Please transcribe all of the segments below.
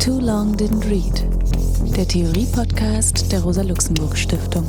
Too Long Didn't Read, der Theorie-Podcast der Rosa-Luxemburg-Stiftung.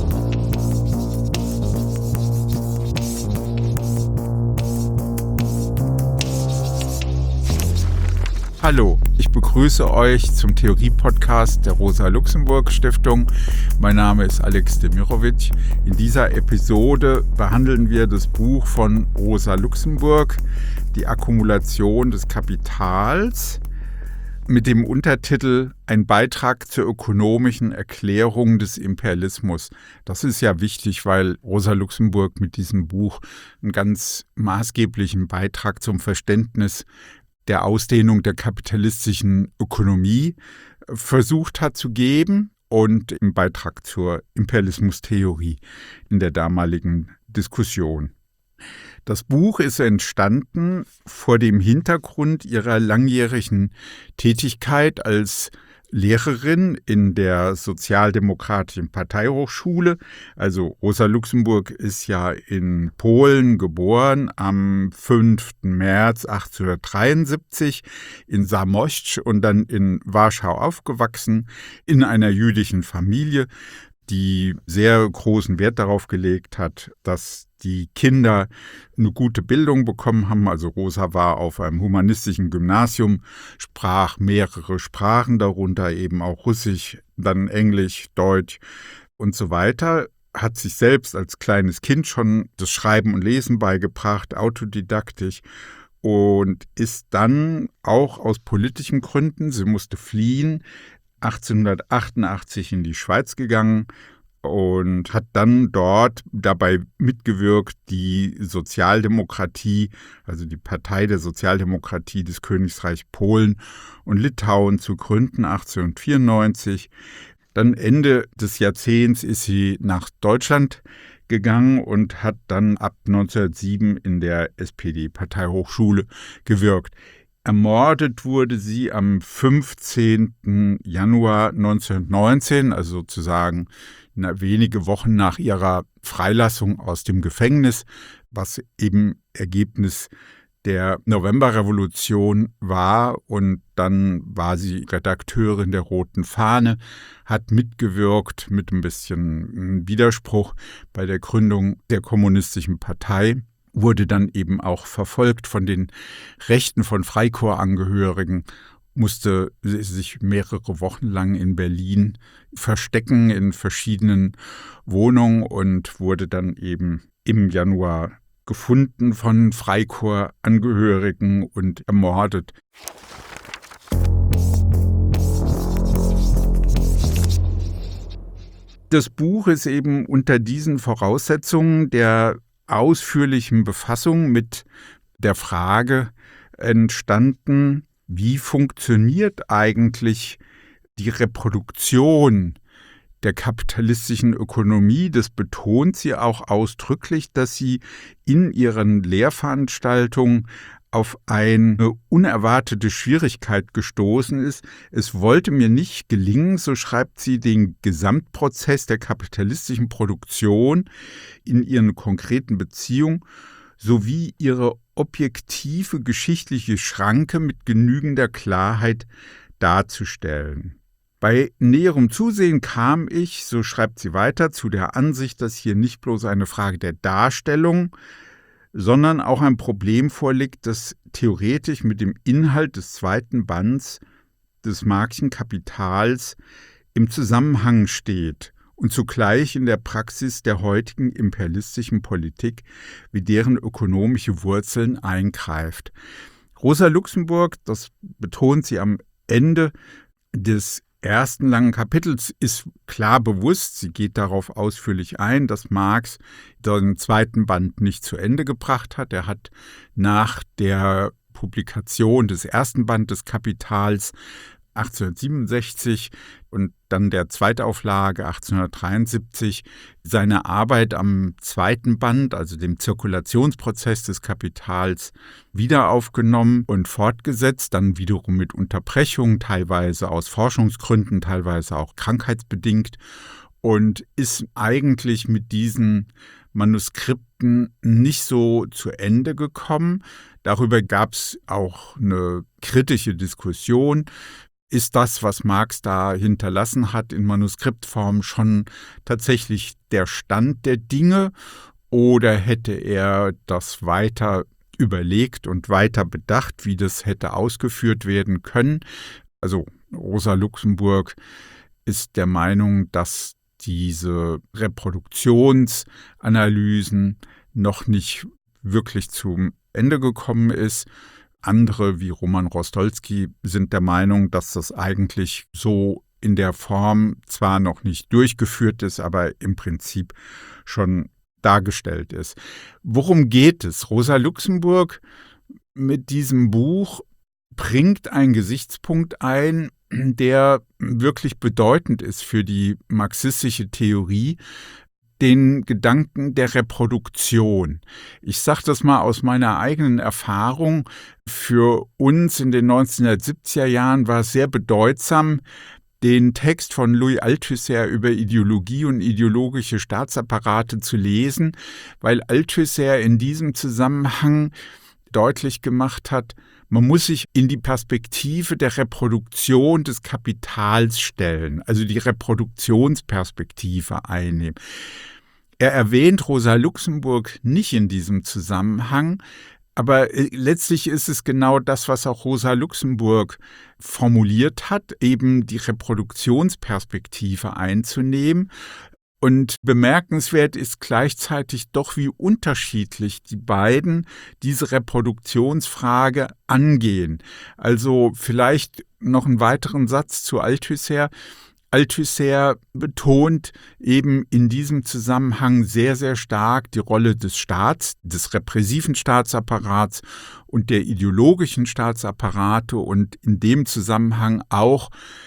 Hallo, ich begrüße euch zum Theorie-Podcast der Rosa-Luxemburg-Stiftung. Mein Name ist Alex Demirovic. In dieser Episode behandeln wir das Buch von Rosa Luxemburg, Die Akkumulation des Kapitals, mit dem Untertitel Ein Beitrag zur ökonomischen Erklärung des Imperialismus. Das ist ja wichtig, weil Rosa Luxemburg mit diesem Buch einen ganz maßgeblichen Beitrag zum Verständnis der Ausdehnung der kapitalistischen Ökonomie versucht hat zu geben und im Beitrag zur Imperialismustheorie in der damaligen Diskussion. Das Buch ist entstanden vor dem Hintergrund ihrer langjährigen Tätigkeit als Lehrerin in der Sozialdemokratischen Parteihochschule. Also Rosa Luxemburg ist ja in Polen geboren am 5. März 1873 in Zamość und dann in Warschau aufgewachsen, in einer jüdischen Familie, die sehr großen Wert darauf gelegt hat, dass die Kinder eine gute Bildung bekommen haben. Also Rosa war auf einem humanistischen Gymnasium, sprach mehrere Sprachen, darunter eben auch Russisch, dann Englisch, Deutsch und so weiter. Hat sich selbst als kleines Kind schon das Schreiben und Lesen beigebracht, autodidaktisch. Und ist dann auch aus politischen Gründen, sie musste fliehen, 1888 in die Schweiz gegangen und hat dann dort dabei mitgewirkt, die Sozialdemokratie, also die Partei der Sozialdemokratie des Königreichs Polen und Litauen zu gründen, 1894. Dann Ende des Jahrzehnts ist sie nach Deutschland gegangen und hat dann ab 1907 in der SPD-Parteihochschule gewirkt. Ermordet wurde sie am 15. Januar 1919, also sozusagen wenige Wochen nach ihrer Freilassung aus dem Gefängnis, was eben Ergebnis der Novemberrevolution war. Und dann war sie Redakteurin der Roten Fahne, hat mitgewirkt mit ein bisschen Widerspruch bei der Gründung der Kommunistischen Partei. Wurde dann eben auch verfolgt von den Rechten von Freikorpsangehörigen, musste sich mehrere Wochen lang in Berlin verstecken in verschiedenen Wohnungen und wurde dann eben im Januar gefunden von Freikorpsangehörigen und ermordet. Das Buch ist eben unter diesen Voraussetzungen der ausführlichen Befassung mit der Frage entstanden, wie funktioniert eigentlich die Reproduktion der kapitalistischen Ökonomie. Das betont sie auch ausdrücklich, dass sie in ihren Lehrveranstaltungen auf eine unerwartete Schwierigkeit gestoßen ist. Es wollte mir nicht gelingen, so schreibt sie, den Gesamtprozess der kapitalistischen Produktion in ihren konkreten Beziehungen sowie ihre objektive geschichtliche Schranke mit genügender Klarheit darzustellen. Bei näherem Zusehen kam ich, so schreibt sie weiter, zu der Ansicht, dass hier nicht bloß eine Frage der Darstellung, sondern auch ein Problem vorliegt, das theoretisch mit dem Inhalt des zweiten Bands des Marxischen Kapitals im Zusammenhang steht und zugleich in der Praxis der heutigen imperialistischen Politik wie deren ökonomische Wurzeln eingreift. Rosa Luxemburg, das betont sie am Ende des ersten langen Kapitels, ist klar bewusst, sie geht darauf ausführlich ein, dass Marx den zweiten Band nicht zu Ende gebracht hat. Er hat nach der Publikation des ersten Bandes des Kapitals 1867 und dann der Zweitauflage 1873 seine Arbeit am zweiten Band, also dem Zirkulationsprozess des Kapitals, wieder aufgenommen und fortgesetzt, dann wiederum mit Unterbrechungen, teilweise aus Forschungsgründen, teilweise auch krankheitsbedingt, und ist eigentlich mit diesen Manuskripten nicht so zu Ende gekommen. Darüber gab es auch eine kritische Diskussion. ist das, was Marx da hinterlassen hat in Manuskriptform, schon tatsächlich der Stand der Dinge oder hätte er das weiter überlegt und weiter bedacht, wie das hätte ausgeführt werden können? Also Rosa Luxemburg ist der Meinung, dass diese Reproduktionsanalysen noch nicht wirklich zum Ende gekommen ist. Andere wie Roman Rostolski sind der Meinung, dass das eigentlich so in der Form zwar noch nicht durchgeführt ist, aber im Prinzip schon dargestellt ist. Worum geht es? Rosa Luxemburg mit diesem Buch bringt einen Gesichtspunkt ein, der wirklich bedeutend ist für die marxistische Theorie, den Gedanken der Reproduktion. Ich sage das mal aus meiner eigenen Erfahrung. Für uns in den 1970er Jahren war es sehr bedeutsam, den Text von Louis Althusser über Ideologie und ideologische Staatsapparate zu lesen, weil Althusser in diesem Zusammenhang deutlich gemacht hat, man muss sich in die Perspektive der Reproduktion des Kapitals stellen, also die Reproduktionsperspektive einnehmen. Er erwähnt Rosa Luxemburg nicht in diesem Zusammenhang, aber letztlich ist es genau das, was auch Rosa Luxemburg formuliert hat, eben die Reproduktionsperspektive einzunehmen. Und bemerkenswert ist gleichzeitig doch, wie unterschiedlich die beiden diese Reproduktionsfrage angehen. Also vielleicht noch einen weiteren Satz zu Althusser. Althusser betont eben in diesem Zusammenhang sehr, sehr stark die Rolle des Staats, des repressiven Staatsapparats und der ideologischen Staatsapparate und in dem Zusammenhang auch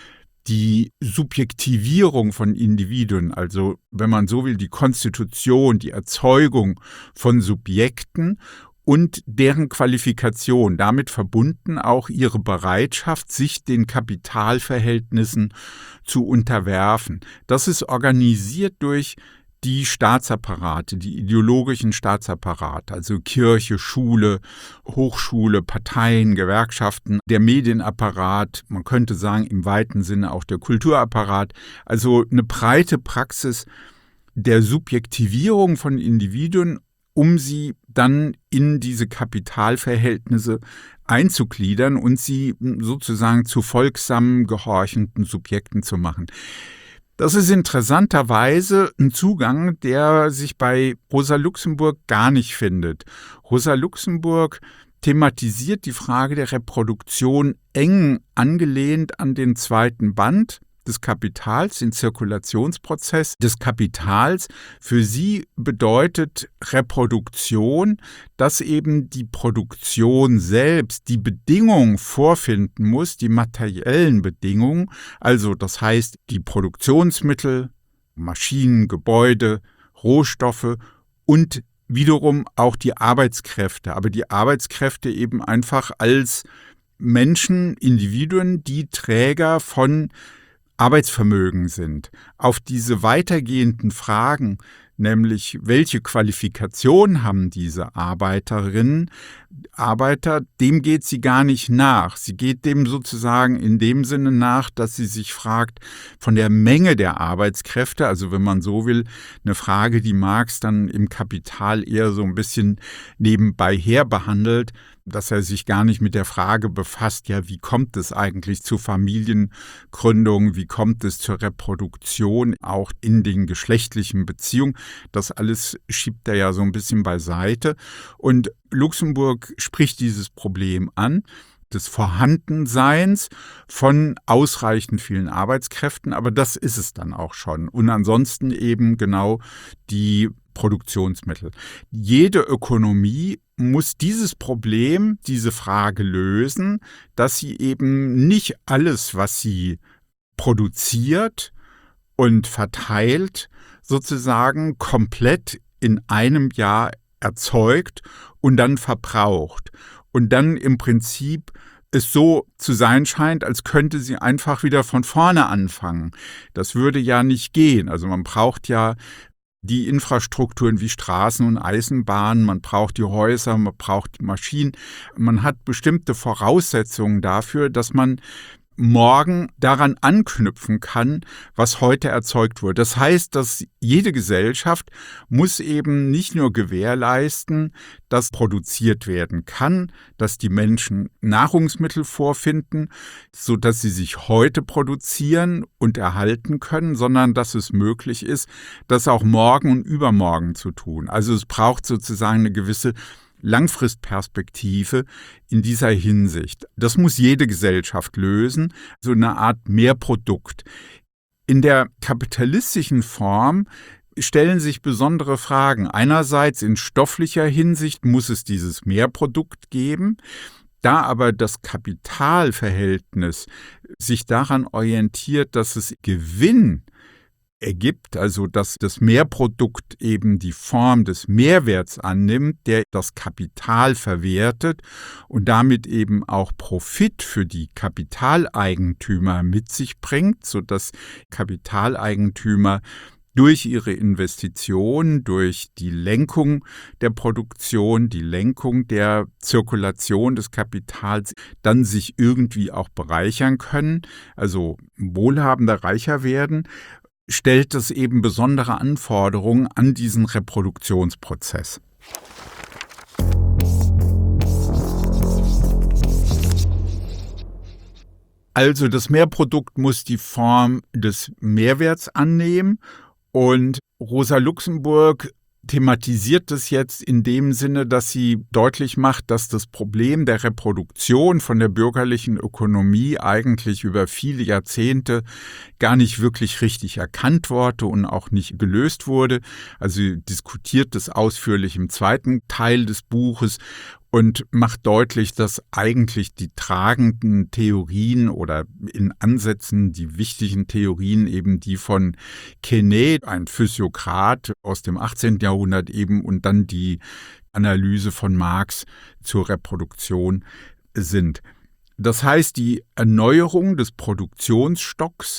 die Subjektivierung von Individuen, also wenn man so will, die Konstitution, die Erzeugung von Subjekten und deren Qualifikation, damit verbunden auch ihre Bereitschaft, sich den Kapitalverhältnissen zu unterwerfen. Das ist organisiert durch die Staatsapparate, die ideologischen Staatsapparate, also Kirche, Schule, Hochschule, Parteien, Gewerkschaften, der Medienapparat, man könnte sagen im weiten Sinne auch der Kulturapparat, also eine breite Praxis der Subjektivierung von Individuen, um sie dann in diese Kapitalverhältnisse einzugliedern und sie sozusagen zu folgsamen, gehorchenden Subjekten zu machen. Das ist interessanterweise ein Zugang, der sich bei Rosa Luxemburg gar nicht findet. Rosa Luxemburg thematisiert die Frage der Reproduktion eng angelehnt an den zweiten Band des Kapitals, den Zirkulationsprozess des Kapitals. Für sie bedeutet Reproduktion, dass eben die Produktion selbst die Bedingungen vorfinden muss, die materiellen Bedingungen, also das heißt die Produktionsmittel, Maschinen, Gebäude, Rohstoffe und wiederum auch die Arbeitskräfte, aber die Arbeitskräfte eben einfach als Menschen, Individuen, die Träger von Arbeitsvermögen sind. Auf diese weitergehenden Fragen, nämlich welche Qualifikation haben diese Arbeiterinnen, Arbeiter, dem geht sie gar nicht nach. Sie geht dem sozusagen in dem Sinne nach, dass sie sich fragt von der Menge der Arbeitskräfte, also wenn man so will, eine Frage, die Marx dann im Kapital eher so ein bisschen nebenbei her behandelt, dass er sich gar nicht mit der Frage befasst, ja, wie kommt es eigentlich zu Familiengründung, wie kommt es zur Reproduktion, auch in den geschlechtlichen Beziehungen. Das alles schiebt er ja so ein bisschen beiseite. Und Luxemburg spricht dieses Problem an, des Vorhandenseins von ausreichend vielen Arbeitskräften, aber das ist es dann auch schon. Und ansonsten eben genau die Produktionsmittel. Jede Ökonomie muss dieses Problem, diese Frage lösen, dass sie eben nicht alles, was sie produziert und verteilt, sozusagen komplett in einem Jahr erzeugt und dann verbraucht. Und dann im Prinzip es so zu sein scheint, als könnte sie einfach wieder von vorne anfangen. Das würde ja nicht gehen. Also man braucht ja die Infrastrukturen wie Straßen und Eisenbahnen, man braucht die Häuser, man braucht die Maschinen. Man hat bestimmte Voraussetzungen dafür, dass man morgen daran anknüpfen kann, was heute erzeugt wurde. Das heißt, dass jede Gesellschaft muss eben nicht nur gewährleisten, dass produziert werden kann, dass die Menschen Nahrungsmittel vorfinden, sodass sie sich heute produzieren und erhalten können, sondern dass es möglich ist, das auch morgen und übermorgen zu tun. Also es braucht sozusagen eine gewisse Langfristperspektive in dieser Hinsicht. Das muss jede Gesellschaft lösen, so eine Art Mehrprodukt. In der kapitalistischen Form stellen sich besondere Fragen. Einerseits in stofflicher Hinsicht muss es dieses Mehrprodukt geben. Da aber das Kapitalverhältnis sich daran orientiert, dass es Gewinn ergibt, also dass das Mehrprodukt eben die Form des Mehrwerts annimmt, der das Kapital verwertet und damit eben auch Profit für die Kapitaleigentümer mit sich bringt, sodass Kapitaleigentümer durch ihre Investition, durch die Lenkung der Produktion, die Lenkung der Zirkulation des Kapitals dann sich irgendwie auch bereichern können, also wohlhabender, reicher werden, stellt es eben besondere Anforderungen an diesen Reproduktionsprozess. Also das Mehrprodukt muss die Form des Mehrwerts annehmen und Rosa Luxemburg thematisiert das jetzt in dem Sinne, dass sie deutlich macht, dass das Problem der Reproduktion von der bürgerlichen Ökonomie eigentlich über viele Jahrzehnte gar nicht wirklich richtig erkannt wurde und auch nicht gelöst wurde. Also sie diskutiert das ausführlich im zweiten Teil des Buches und macht deutlich, dass eigentlich die tragenden Theorien oder in Ansätzen die wichtigen Theorien eben die von Quesnay, ein Physiokrat aus dem 18. Jahrhundert eben, und dann die Analyse von Marx zur Reproduktion sind. Das heißt, die Erneuerung des Produktionsstocks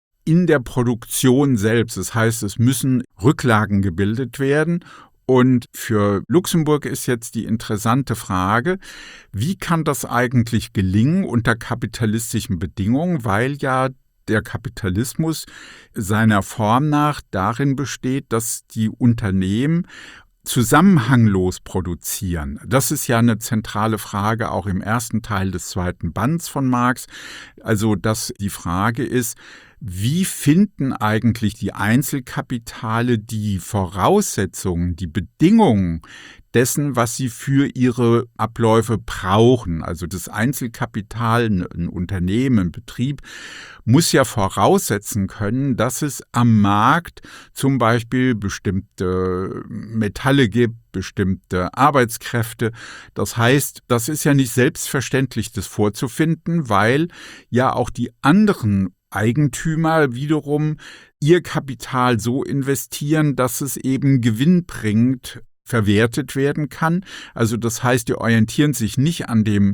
in der Produktion selbst, das heißt, es müssen Rücklagen gebildet werden. Und für Luxemburg ist jetzt die interessante Frage, wie kann das eigentlich gelingen unter kapitalistischen Bedingungen, weil ja der Kapitalismus seiner Form nach darin besteht, dass die Unternehmen zusammenhanglos produzieren. Das ist ja eine zentrale Frage auch im ersten Teil des zweiten Bands von Marx. Also, dass die Frage ist, wie finden eigentlich die Einzelkapitale die Voraussetzungen, die Bedingungen dessen, was sie für ihre Abläufe brauchen? Also das Einzelkapital, ein Unternehmen, ein Betrieb, muss ja voraussetzen können, dass es am Markt zum Beispiel bestimmte Metalle gibt, bestimmte Arbeitskräfte. Das heißt, das ist ja nicht selbstverständlich, das vorzufinden, weil ja auch die anderen Eigentümer wiederum ihr Kapital so investieren, dass es eben gewinnbringend verwertet werden kann. Also das heißt, die orientieren sich nicht an dem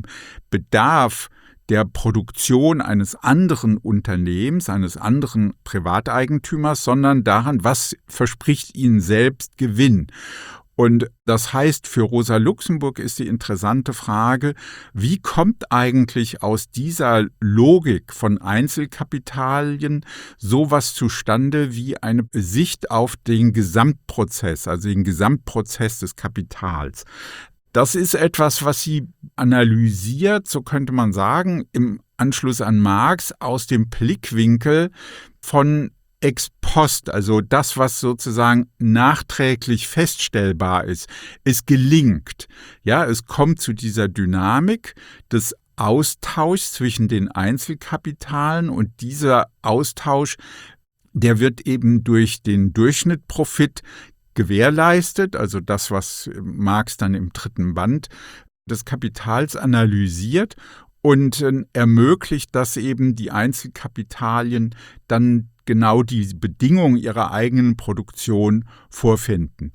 Bedarf der Produktion eines anderen Unternehmens, eines anderen Privateigentümers, sondern daran, was verspricht ihnen selbst Gewinn. Und das heißt, für Rosa Luxemburg ist die interessante Frage, wie kommt eigentlich aus dieser Logik von Einzelkapitalien sowas zustande wie eine Sicht auf den Gesamtprozess, also den Gesamtprozess des Kapitals? Das ist etwas, was sie analysiert, so könnte man sagen, im Anschluss an Marx aus dem Blickwinkel von ex post, also das, was sozusagen nachträglich feststellbar ist. Es gelingt. Ja, es kommt zu dieser Dynamik des Austauschs zwischen den Einzelkapitalen und dieser Austausch, der wird eben durch den Durchschnittprofit gewährleistet, also das, was Marx dann im dritten Band des Kapitals analysiert und ermöglicht, dass eben die Einzelkapitalien dann genau die Bedingungen ihrer eigenen Produktion vorfinden.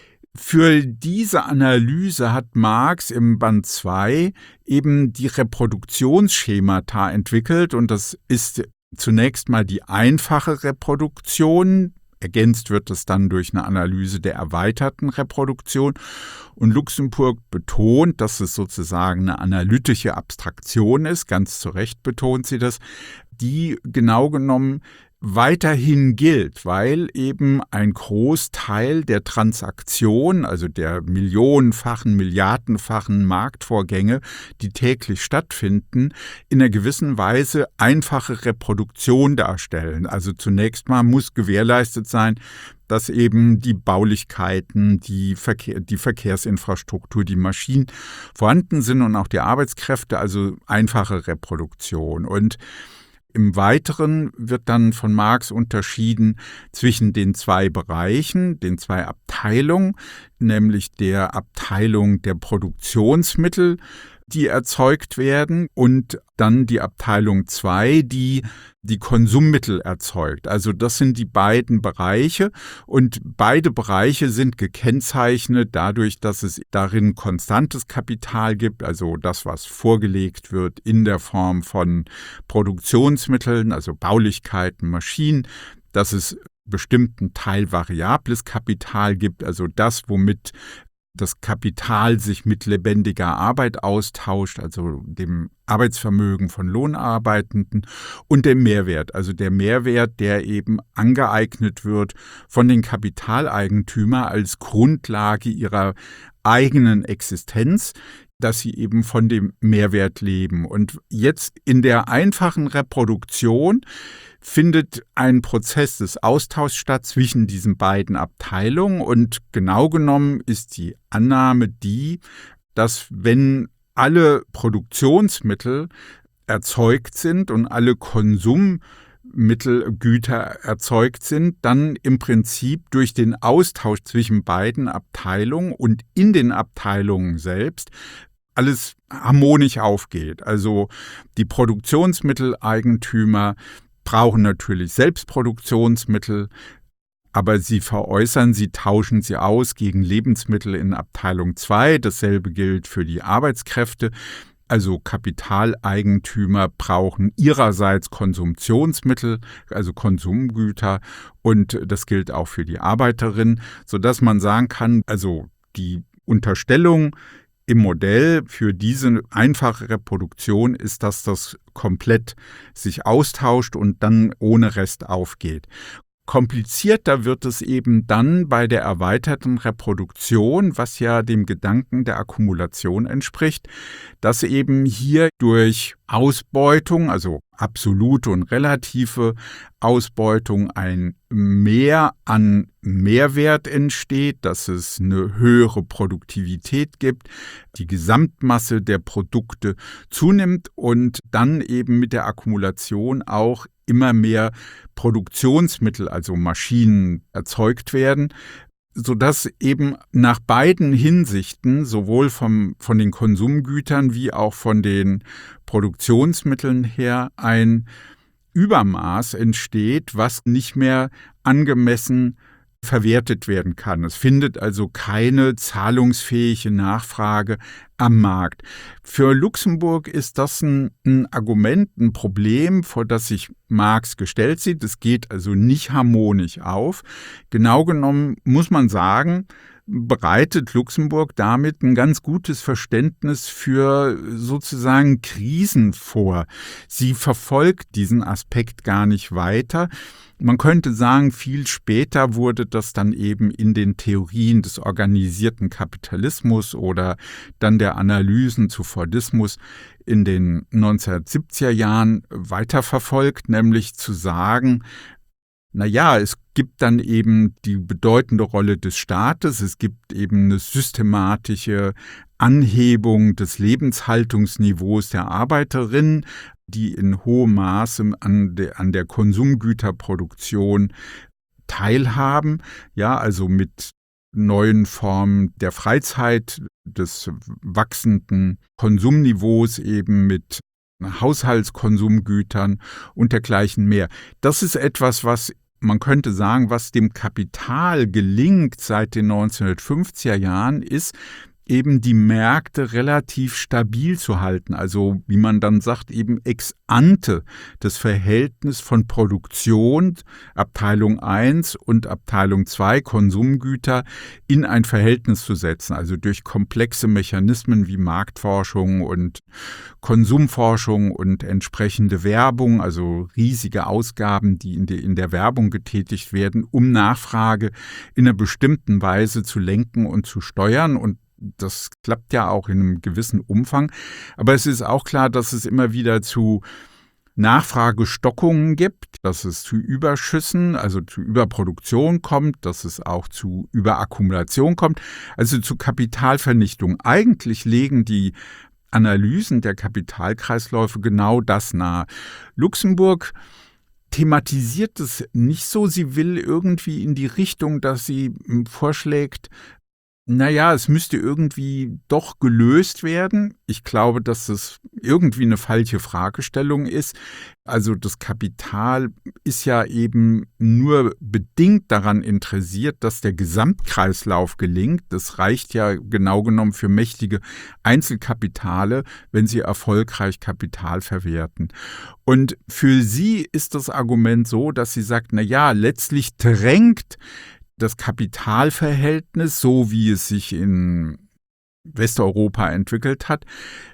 Für diese Analyse hat Marx im Band 2 eben die Reproduktionsschemata entwickelt und das ist zunächst mal die einfache Reproduktion, ergänzt wird es dann durch eine Analyse der erweiterten Reproduktion. Und Luxemburg betont, dass es sozusagen eine analytische Abstraktion ist, ganz zu Recht betont sie das, die genau genommen weiterhin gilt, weil eben ein Großteil der Transaktionen, also der millionenfachen, milliardenfachen Marktvorgänge, die täglich stattfinden, in einer gewissen Weise einfache Reproduktion darstellen. Also zunächst mal muss gewährleistet sein, dass eben die Baulichkeiten, die Verkehrsinfrastruktur, die Maschinen vorhanden sind und auch die Arbeitskräfte, also einfache Reproduktion. Und im Weiteren wird dann von Marx unterschieden zwischen den zwei Bereichen, den zwei Abteilungen, nämlich der Abteilung der Produktionsmittel, die erzeugt werden, und dann die Abteilung 2, die die Konsummittel erzeugt. Also das sind die beiden Bereiche, und beide Bereiche sind gekennzeichnet dadurch, dass es darin konstantes Kapital gibt, also das, was vorgelegt wird in der Form von Produktionsmitteln, also Baulichkeiten, Maschinen, dass es bestimmten Teil variables Kapital gibt, also das, womit das Kapital sich mit lebendiger Arbeit austauscht, also dem Arbeitsvermögen von Lohnarbeitenden, und dem Mehrwert, also der Mehrwert, der eben angeeignet wird von den Kapitaleigentümern als Grundlage ihrer eigenen Existenz, dass sie eben von dem Mehrwert leben. Und jetzt in der einfachen Reproduktion findet ein Prozess des Austauschs statt zwischen diesen beiden Abteilungen, und genau genommen ist die Annahme die, dass wenn alle Produktionsmittel erzeugt sind und alle Konsummittelgüter erzeugt sind, dann im Prinzip durch den Austausch zwischen beiden Abteilungen und in den Abteilungen selbst alles harmonisch aufgeht. Also die Produktionsmitteleigentümer brauchen natürlich Selbstproduktionsmittel, aber sie veräußern, sie tauschen sie aus gegen Lebensmittel in Abteilung 2. Dasselbe gilt für die Arbeitskräfte. Also Kapitaleigentümer brauchen ihrerseits Konsumptionsmittel, also Konsumgüter, und das gilt auch für die Arbeiterin, sodass man sagen kann, also die Unterstellung im Modell für diese einfache Reproduktion ist, dass das komplett sich austauscht und dann ohne Rest aufgeht. Komplizierter wird es eben dann bei der erweiterten Reproduktion, was ja dem Gedanken der Akkumulation entspricht, dass eben hier durch Ausbeutung, also absolute und relative Ausbeutung, ein Mehr an Mehrwert entsteht, dass es eine höhere Produktivität gibt, die Gesamtmasse der Produkte zunimmt und dann eben mit der Akkumulation auch immer mehr Produktionsmittel, also Maschinen, erzeugt werden, sodass eben nach beiden Hinsichten, sowohl von den Konsumgütern wie auch von den Produktionsmitteln her, ein Übermaß entsteht, was nicht mehr angemessen verwertet werden kann. Es findet also keine zahlungsfähige Nachfrage am Markt. Für Luxemburg ist das ein Argument, ein Problem, vor das sich Marx gestellt sieht. Es geht also nicht harmonisch auf. Genau genommen muss man sagen, bereitet Luxemburg damit ein ganz gutes Verständnis für sozusagen Krisen vor. Sie verfolgt diesen Aspekt gar nicht weiter. Man könnte sagen, viel später wurde das dann eben in den Theorien des organisierten Kapitalismus oder dann der Analysen zu Fordismus in den 1970er Jahren weiterverfolgt, nämlich zu sagen, naja, es gibt dann eben die bedeutende Rolle des Staates, es gibt eben eine systematische Anhebung des Lebenshaltungsniveaus der Arbeiterinnen, die in hohem Maße an der Konsumgüterproduktion teilhaben, ja, also mit neuen Formen der Freizeit, des wachsenden Konsumniveaus, eben mit Haushaltskonsumgütern und dergleichen mehr. Das ist etwas, was man könnte sagen, was dem Kapital gelingt seit den 1950er Jahren, ist, eben die Märkte relativ stabil zu halten. Also wie man dann sagt, eben ex ante das Verhältnis von Produktion, Abteilung 1 und Abteilung 2, Konsumgüter, in ein Verhältnis zu setzen. Also durch komplexe Mechanismen wie Marktforschung und Konsumforschung und entsprechende Werbung, also riesige Ausgaben, die in der Werbung getätigt werden, um Nachfrage in einer bestimmten Weise zu lenken und zu steuern. Und das klappt ja auch in einem gewissen Umfang. Aber es ist auch klar, dass es immer wieder zu Nachfragestockungen gibt, dass es zu Überschüssen, also zu Überproduktion kommt, dass es auch zu Überakkumulation kommt, also zu Kapitalvernichtung. Eigentlich legen die Analysen der Kapitalkreisläufe genau das nahe. Luxemburg thematisiert es nicht so. Sie will irgendwie in die Richtung, dass sie vorschlägt, naja, es müsste irgendwie doch gelöst werden. Ich glaube, dass es irgendwie eine falsche Fragestellung ist. Also das Kapital ist ja eben nur bedingt daran interessiert, dass der Gesamtkreislauf gelingt. Das reicht ja genau genommen für mächtige Einzelkapitale, wenn sie erfolgreich Kapital verwerten. Und für sie ist das Argument so, dass sie sagt, naja, letztlich drängt das Kapitalverhältnis, so wie es sich in Westeuropa entwickelt hat,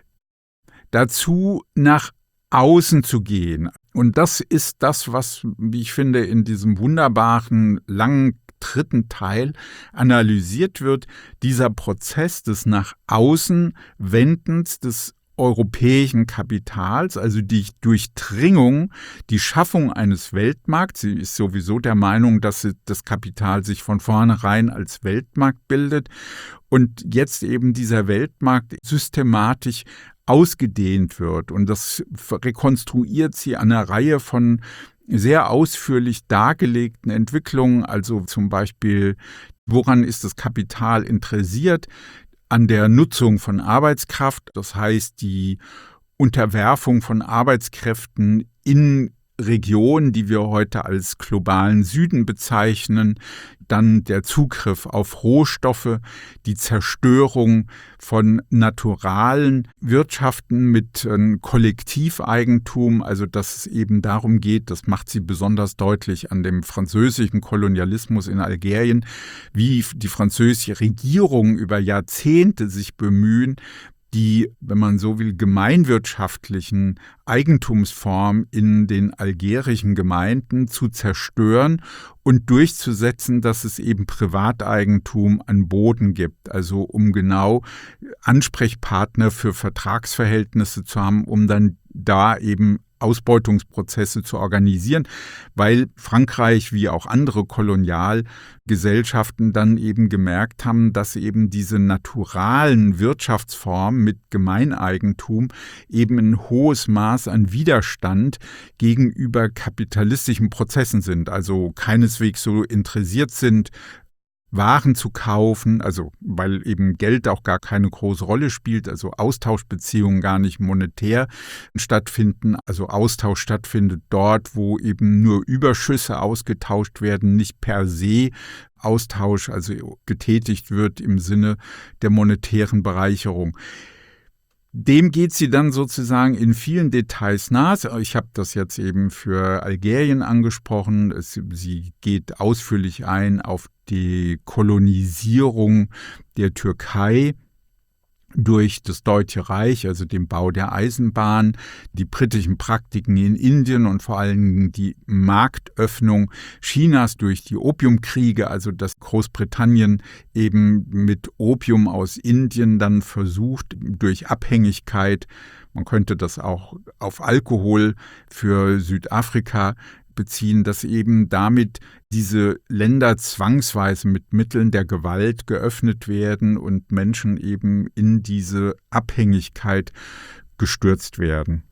dazu nach außen zu gehen. Und das ist das, was, wie ich finde, in diesem wunderbaren, langen dritten Teil analysiert wird, dieser Prozess des nach außen Wendens des europäischen Kapitals, also die Durchdringung, die Schaffung eines Weltmarkts. Sie ist sowieso der Meinung, dass das Kapital sich von vornherein als Weltmarkt bildet und jetzt eben dieser Weltmarkt systematisch ausgedehnt wird. Und das rekonstruiert sie an einer Reihe von sehr ausführlich dargelegten Entwicklungen, also zum Beispiel, woran ist das Kapital interessiert? An der Nutzung von Arbeitskraft, das heißt die Unterwerfung von Arbeitskräften in Regionen, die wir heute als globalen Süden bezeichnen, dann der Zugriff auf Rohstoffe, die Zerstörung von naturalen Wirtschaften mit Kollektiveigentum, also dass es eben darum geht, das macht sie besonders deutlich an dem französischen Kolonialismus in Algerien, wie die französische Regierung über Jahrzehnte sich bemühen, die, wenn man so will, gemeinwirtschaftlichen Eigentumsformen in den algerischen Gemeinden zu zerstören und durchzusetzen, dass es eben Privateigentum an Boden gibt. Also um genau Ansprechpartner für Vertragsverhältnisse zu haben, um dann da eben Ausbeutungsprozesse zu organisieren, weil Frankreich wie auch andere Kolonialgesellschaften dann eben gemerkt haben, dass eben diese naturalen Wirtschaftsformen mit Gemeineigentum eben ein hohes Maß an Widerstand gegenüber kapitalistischen Prozessen sind, also keineswegs so interessiert sind, Waren zu kaufen, also weil eben Geld auch gar keine große Rolle spielt, also Austauschbeziehungen gar nicht monetär stattfinden, also Austausch stattfindet dort, wo eben nur Überschüsse ausgetauscht werden, nicht per se Austausch, also getätigt wird im Sinne der monetären Bereicherung. Dem geht sie dann sozusagen in vielen Details nach. Ich habe das jetzt eben für Algerien angesprochen. Sie geht ausführlich ein auf die Kolonisierung der Türkei durch das Deutsche Reich, also den Bau der Eisenbahn, die britischen Praktiken in Indien und vor allem die Marktöffnung Chinas durch die Opiumkriege, also dass Großbritannien eben mit Opium aus Indien dann versucht, durch Abhängigkeit, man könnte das auch auf Alkohol für Südafrika beziehen, dass eben damit diese Länder zwangsweise mit Mitteln der Gewalt geöffnet werden und Menschen eben in diese Abhängigkeit gestürzt werden.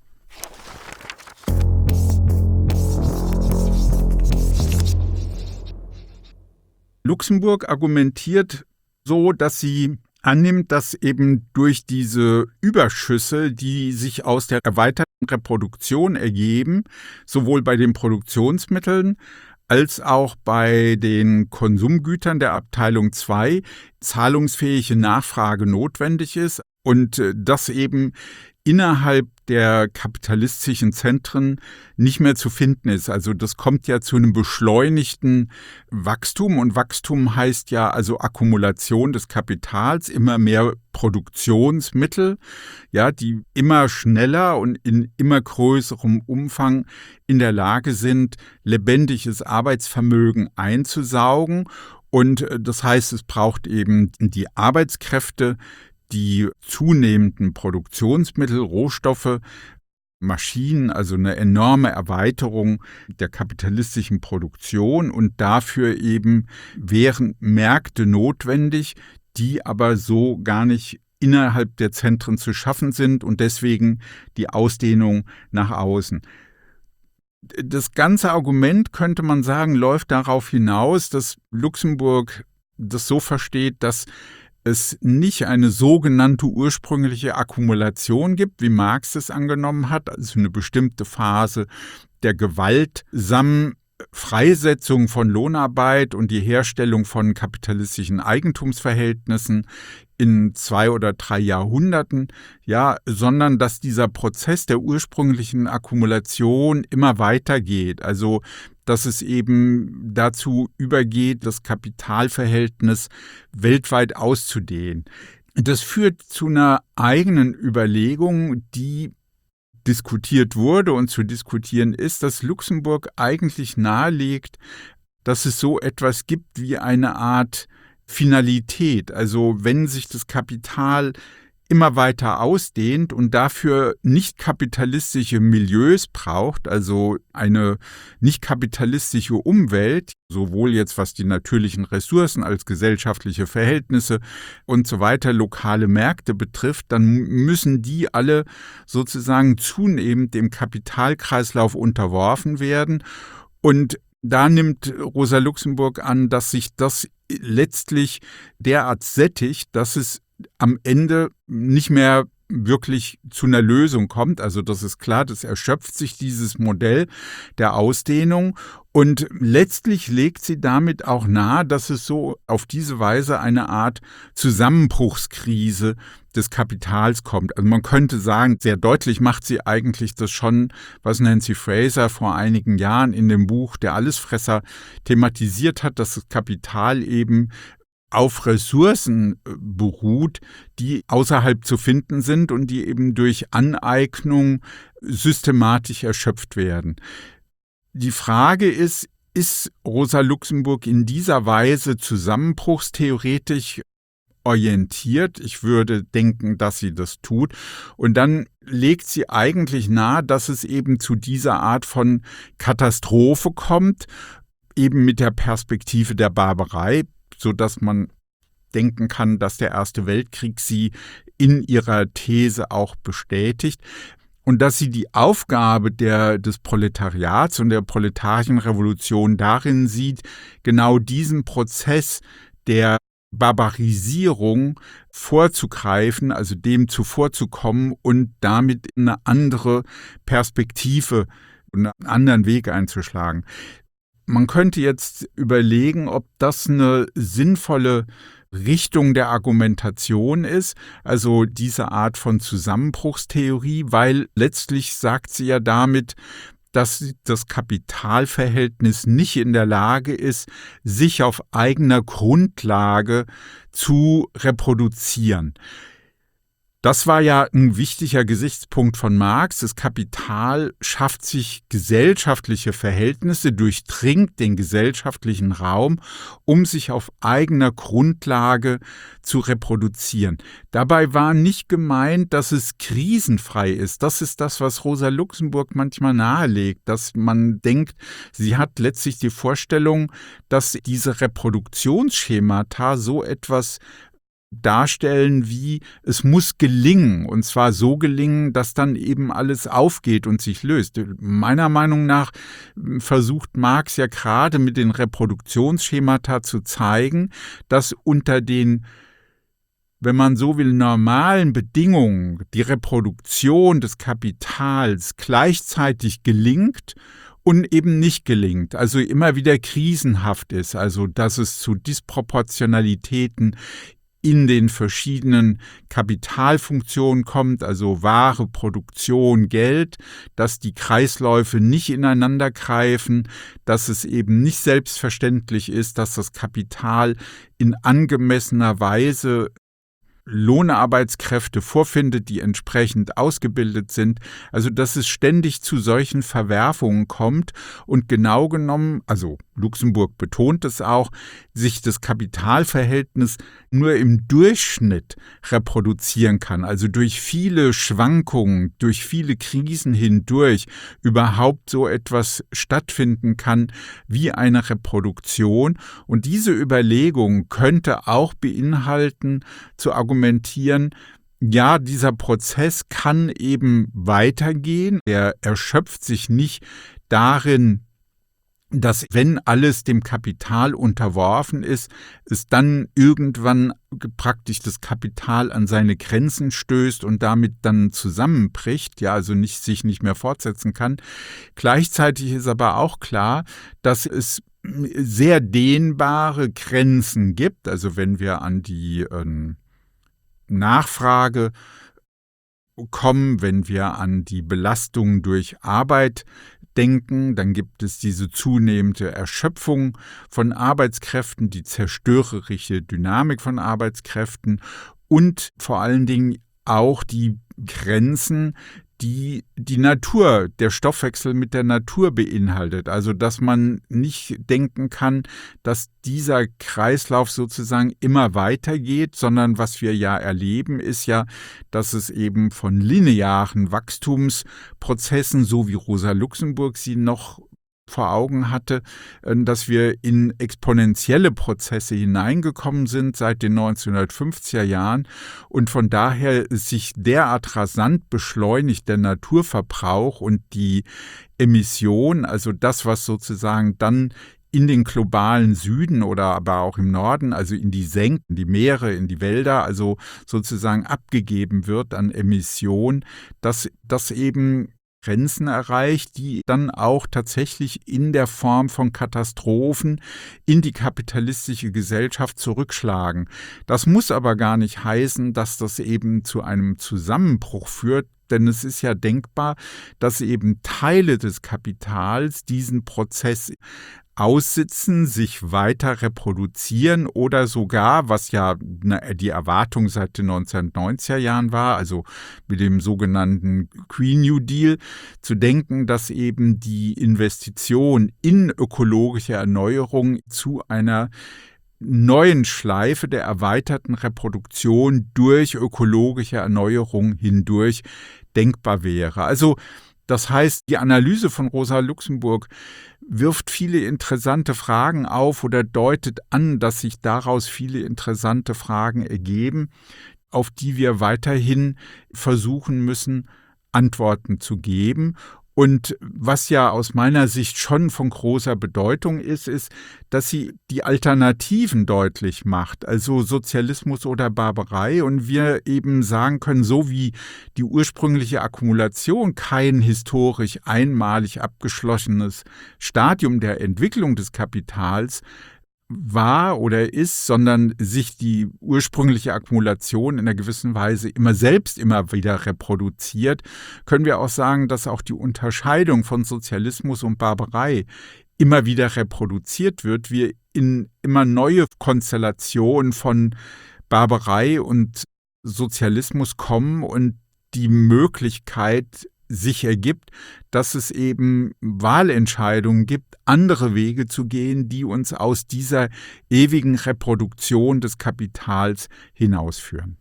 Luxemburg argumentiert so, dass sie annimmt, dass eben durch diese Überschüsse, die sich aus der erweiterten Reproduktion ergeben, sowohl bei den Produktionsmitteln als auch bei den Konsumgütern der Abteilung 2 zahlungsfähige Nachfrage notwendig ist und das eben innerhalb der kapitalistischen Zentren nicht mehr zu finden ist. Also das kommt ja zu einem beschleunigten Wachstum und Wachstum heißt ja also Akkumulation des Kapitals, immer mehr Produktionsmittel, ja, die immer schneller und in immer größerem Umfang in der Lage sind, lebendiges Arbeitsvermögen einzusaugen. Und das heißt, es braucht eben die Arbeitskräfte, die zunehmenden Produktionsmittel, Rohstoffe, Maschinen, also eine enorme Erweiterung der kapitalistischen Produktion und dafür eben wären Märkte notwendig, die aber so gar nicht innerhalb der Zentren zu schaffen sind und deswegen die Ausdehnung nach außen. Das ganze Argument, könnte man sagen, läuft darauf hinaus, dass Luxemburg das so versteht, dass es nicht eine sogenannte ursprüngliche Akkumulation gibt, wie Marx es angenommen hat, also eine bestimmte Phase der gewaltsamen Freisetzung von Lohnarbeit und die Herstellung von kapitalistischen Eigentumsverhältnissen in 2 oder 3 Jahrhunderten, ja, sondern dass dieser Prozess der ursprünglichen Akkumulation immer weitergeht. Also dass es eben dazu übergeht, das Kapitalverhältnis weltweit auszudehnen. Das führt zu einer eigenen Überlegung, die diskutiert wurde und zu diskutieren ist, dass Luxemburg eigentlich nahelegt, dass es so etwas gibt wie eine Art Finalität. Also wenn sich das Kapital immer weiter ausdehnt und dafür nicht kapitalistische Milieus braucht, also eine nicht kapitalistische Umwelt, sowohl jetzt was die natürlichen Ressourcen als gesellschaftliche Verhältnisse und so weiter, lokale Märkte betrifft, dann müssen die alle sozusagen zunehmend dem Kapitalkreislauf unterworfen werden. Und da nimmt Rosa Luxemburg an, dass sich das letztlich derart sättigt, dass es am Ende nicht mehr wirklich zu einer Lösung kommt. Also das ist klar, das erschöpft sich dieses Modell der Ausdehnung und letztlich legt sie damit auch nahe, dass es so auf diese Weise eine Art Zusammenbruchskrise des Kapitals kommt. Also man könnte sagen, sehr deutlich macht sie eigentlich das schon, was Nancy Fraser vor einigen Jahren in dem Buch Der Allesfresser thematisiert hat, dass das Kapital eben auf Ressourcen beruht, die außerhalb zu finden sind und die eben durch Aneignung systematisch erschöpft werden. Die Frage ist Rosa Luxemburg in dieser Weise zusammenbruchstheoretisch orientiert? Ich würde denken, dass sie das tut. Und dann legt sie eigentlich nahe, dass es eben zu dieser Art von Katastrophe kommt, eben mit der Perspektive der Barbarei, sodass man denken kann, dass der Erste Weltkrieg sie in ihrer These auch bestätigt und dass sie die Aufgabe des Proletariats und der proletarischen Revolution darin sieht, genau diesen Prozess der Barbarisierung vorzugreifen, also dem zuvorzukommen und damit eine andere Perspektive und einen anderen Weg einzuschlagen. Man könnte jetzt überlegen, ob das eine sinnvolle Richtung der Argumentation ist, also diese Art von Zusammenbruchstheorie, weil letztlich sagt sie ja damit, dass das Kapitalverhältnis nicht in der Lage ist, sich auf eigener Grundlage zu reproduzieren. Das war ja ein wichtiger Gesichtspunkt von Marx. Das Kapital schafft sich gesellschaftliche Verhältnisse, durchdringt den gesellschaftlichen Raum, um sich auf eigener Grundlage zu reproduzieren. Dabei war nicht gemeint, dass es krisenfrei ist. Das ist das, was Rosa Luxemburg manchmal nahelegt, dass man denkt, sie hat letztlich die Vorstellung, dass diese Reproduktionsschemata so etwas darstellen wie, es muss gelingen, und zwar so gelingen, dass dann eben alles aufgeht und sich löst. Meiner Meinung nach versucht Marx ja gerade mit den Reproduktionsschemata zu zeigen, dass unter den, wenn man so will, normalen Bedingungen die Reproduktion des Kapitals gleichzeitig gelingt und eben nicht gelingt, also immer wieder krisenhaft ist, also dass es zu Disproportionalitäten in den verschiedenen Kapitalfunktionen kommt, also Ware, Produktion, Geld, dass die Kreisläufe nicht ineinander greifen, dass es eben nicht selbstverständlich ist, dass das Kapital in angemessener Weise Lohnarbeitskräfte vorfindet, die entsprechend ausgebildet sind, also dass es ständig zu solchen Verwerfungen kommt und genau genommen, also Luxemburg betont es auch, sich das Kapitalverhältnis nur im Durchschnitt reproduzieren kann, also durch viele Schwankungen, durch viele Krisen hindurch überhaupt so etwas stattfinden kann wie eine Reproduktion. Und diese Überlegung könnte auch beinhalten, zu argumentieren, ja, dieser Prozess kann eben weitergehen. Er erschöpft sich nicht darin, dass, wenn alles dem Kapital unterworfen ist, es dann irgendwann praktisch das Kapital an seine Grenzen stößt und damit dann zusammenbricht, ja, also sich nicht mehr fortsetzen kann. Gleichzeitig ist aber auch klar, dass es sehr dehnbare Grenzen gibt. Also wenn wir an die Nachfrage kommen, wenn wir an die Belastung durch Arbeit denken, dann gibt es diese zunehmende Erschöpfung von Arbeitskräften, die zerstörerische Dynamik von Arbeitskräften und vor allen Dingen auch die Grenzen, die die Natur, der Stoffwechsel mit der Natur beinhaltet. Also dass man nicht denken kann, dass dieser Kreislauf sozusagen immer weitergeht, sondern was wir ja erleben, ist ja, dass es eben von linearen Wachstumsprozessen, so wie Rosa Luxemburg sie noch vor Augen hatte, dass wir in exponentielle Prozesse hineingekommen sind seit den 1950er Jahren und von daher sich derart rasant beschleunigt der Naturverbrauch und die Emission, also das, was sozusagen dann in den globalen Süden oder aber auch im Norden, also in die Senken, die Meere, in die Wälder, also sozusagen abgegeben wird an Emissionen, dass das eben Grenzen erreicht, die dann auch tatsächlich in der Form von Katastrophen in die kapitalistische Gesellschaft zurückschlagen. Das muss aber gar nicht heißen, dass das eben zu einem Zusammenbruch führt, denn es ist ja denkbar, dass eben Teile des Kapitals diesen Prozess aussitzen, sich weiter reproduzieren oder sogar, was ja die Erwartung seit den 1990er Jahren war, also mit dem sogenannten Green New Deal, zu denken, dass eben die Investition in ökologische Erneuerung zu einer neuen Schleife der erweiterten Reproduktion durch ökologische Erneuerung hindurch denkbar wäre. Also das heißt, die Analyse von Rosa Luxemburg wirft viele interessante Fragen auf oder deutet an, dass sich daraus viele interessante Fragen ergeben, auf die wir weiterhin versuchen müssen, Antworten zu geben. Und was ja aus meiner Sicht schon von großer Bedeutung ist, ist, dass sie die Alternativen deutlich macht, also Sozialismus oder Barbarei. Und wir eben sagen können, so wie die ursprüngliche Akkumulation kein historisch einmalig abgeschlossenes Stadium der Entwicklung des Kapitals war oder ist, sondern sich die ursprüngliche Akkumulation in einer gewissen Weise immer wieder reproduziert, können wir auch sagen, dass auch die Unterscheidung von Sozialismus und Barbarei immer wieder reproduziert wird, wir in immer neue Konstellationen von Barbarei und Sozialismus kommen und die Möglichkeit sich ergibt, dass es eben Wahlentscheidungen gibt, andere Wege zu gehen, die uns aus dieser ewigen Reproduktion des Kapitals hinausführen.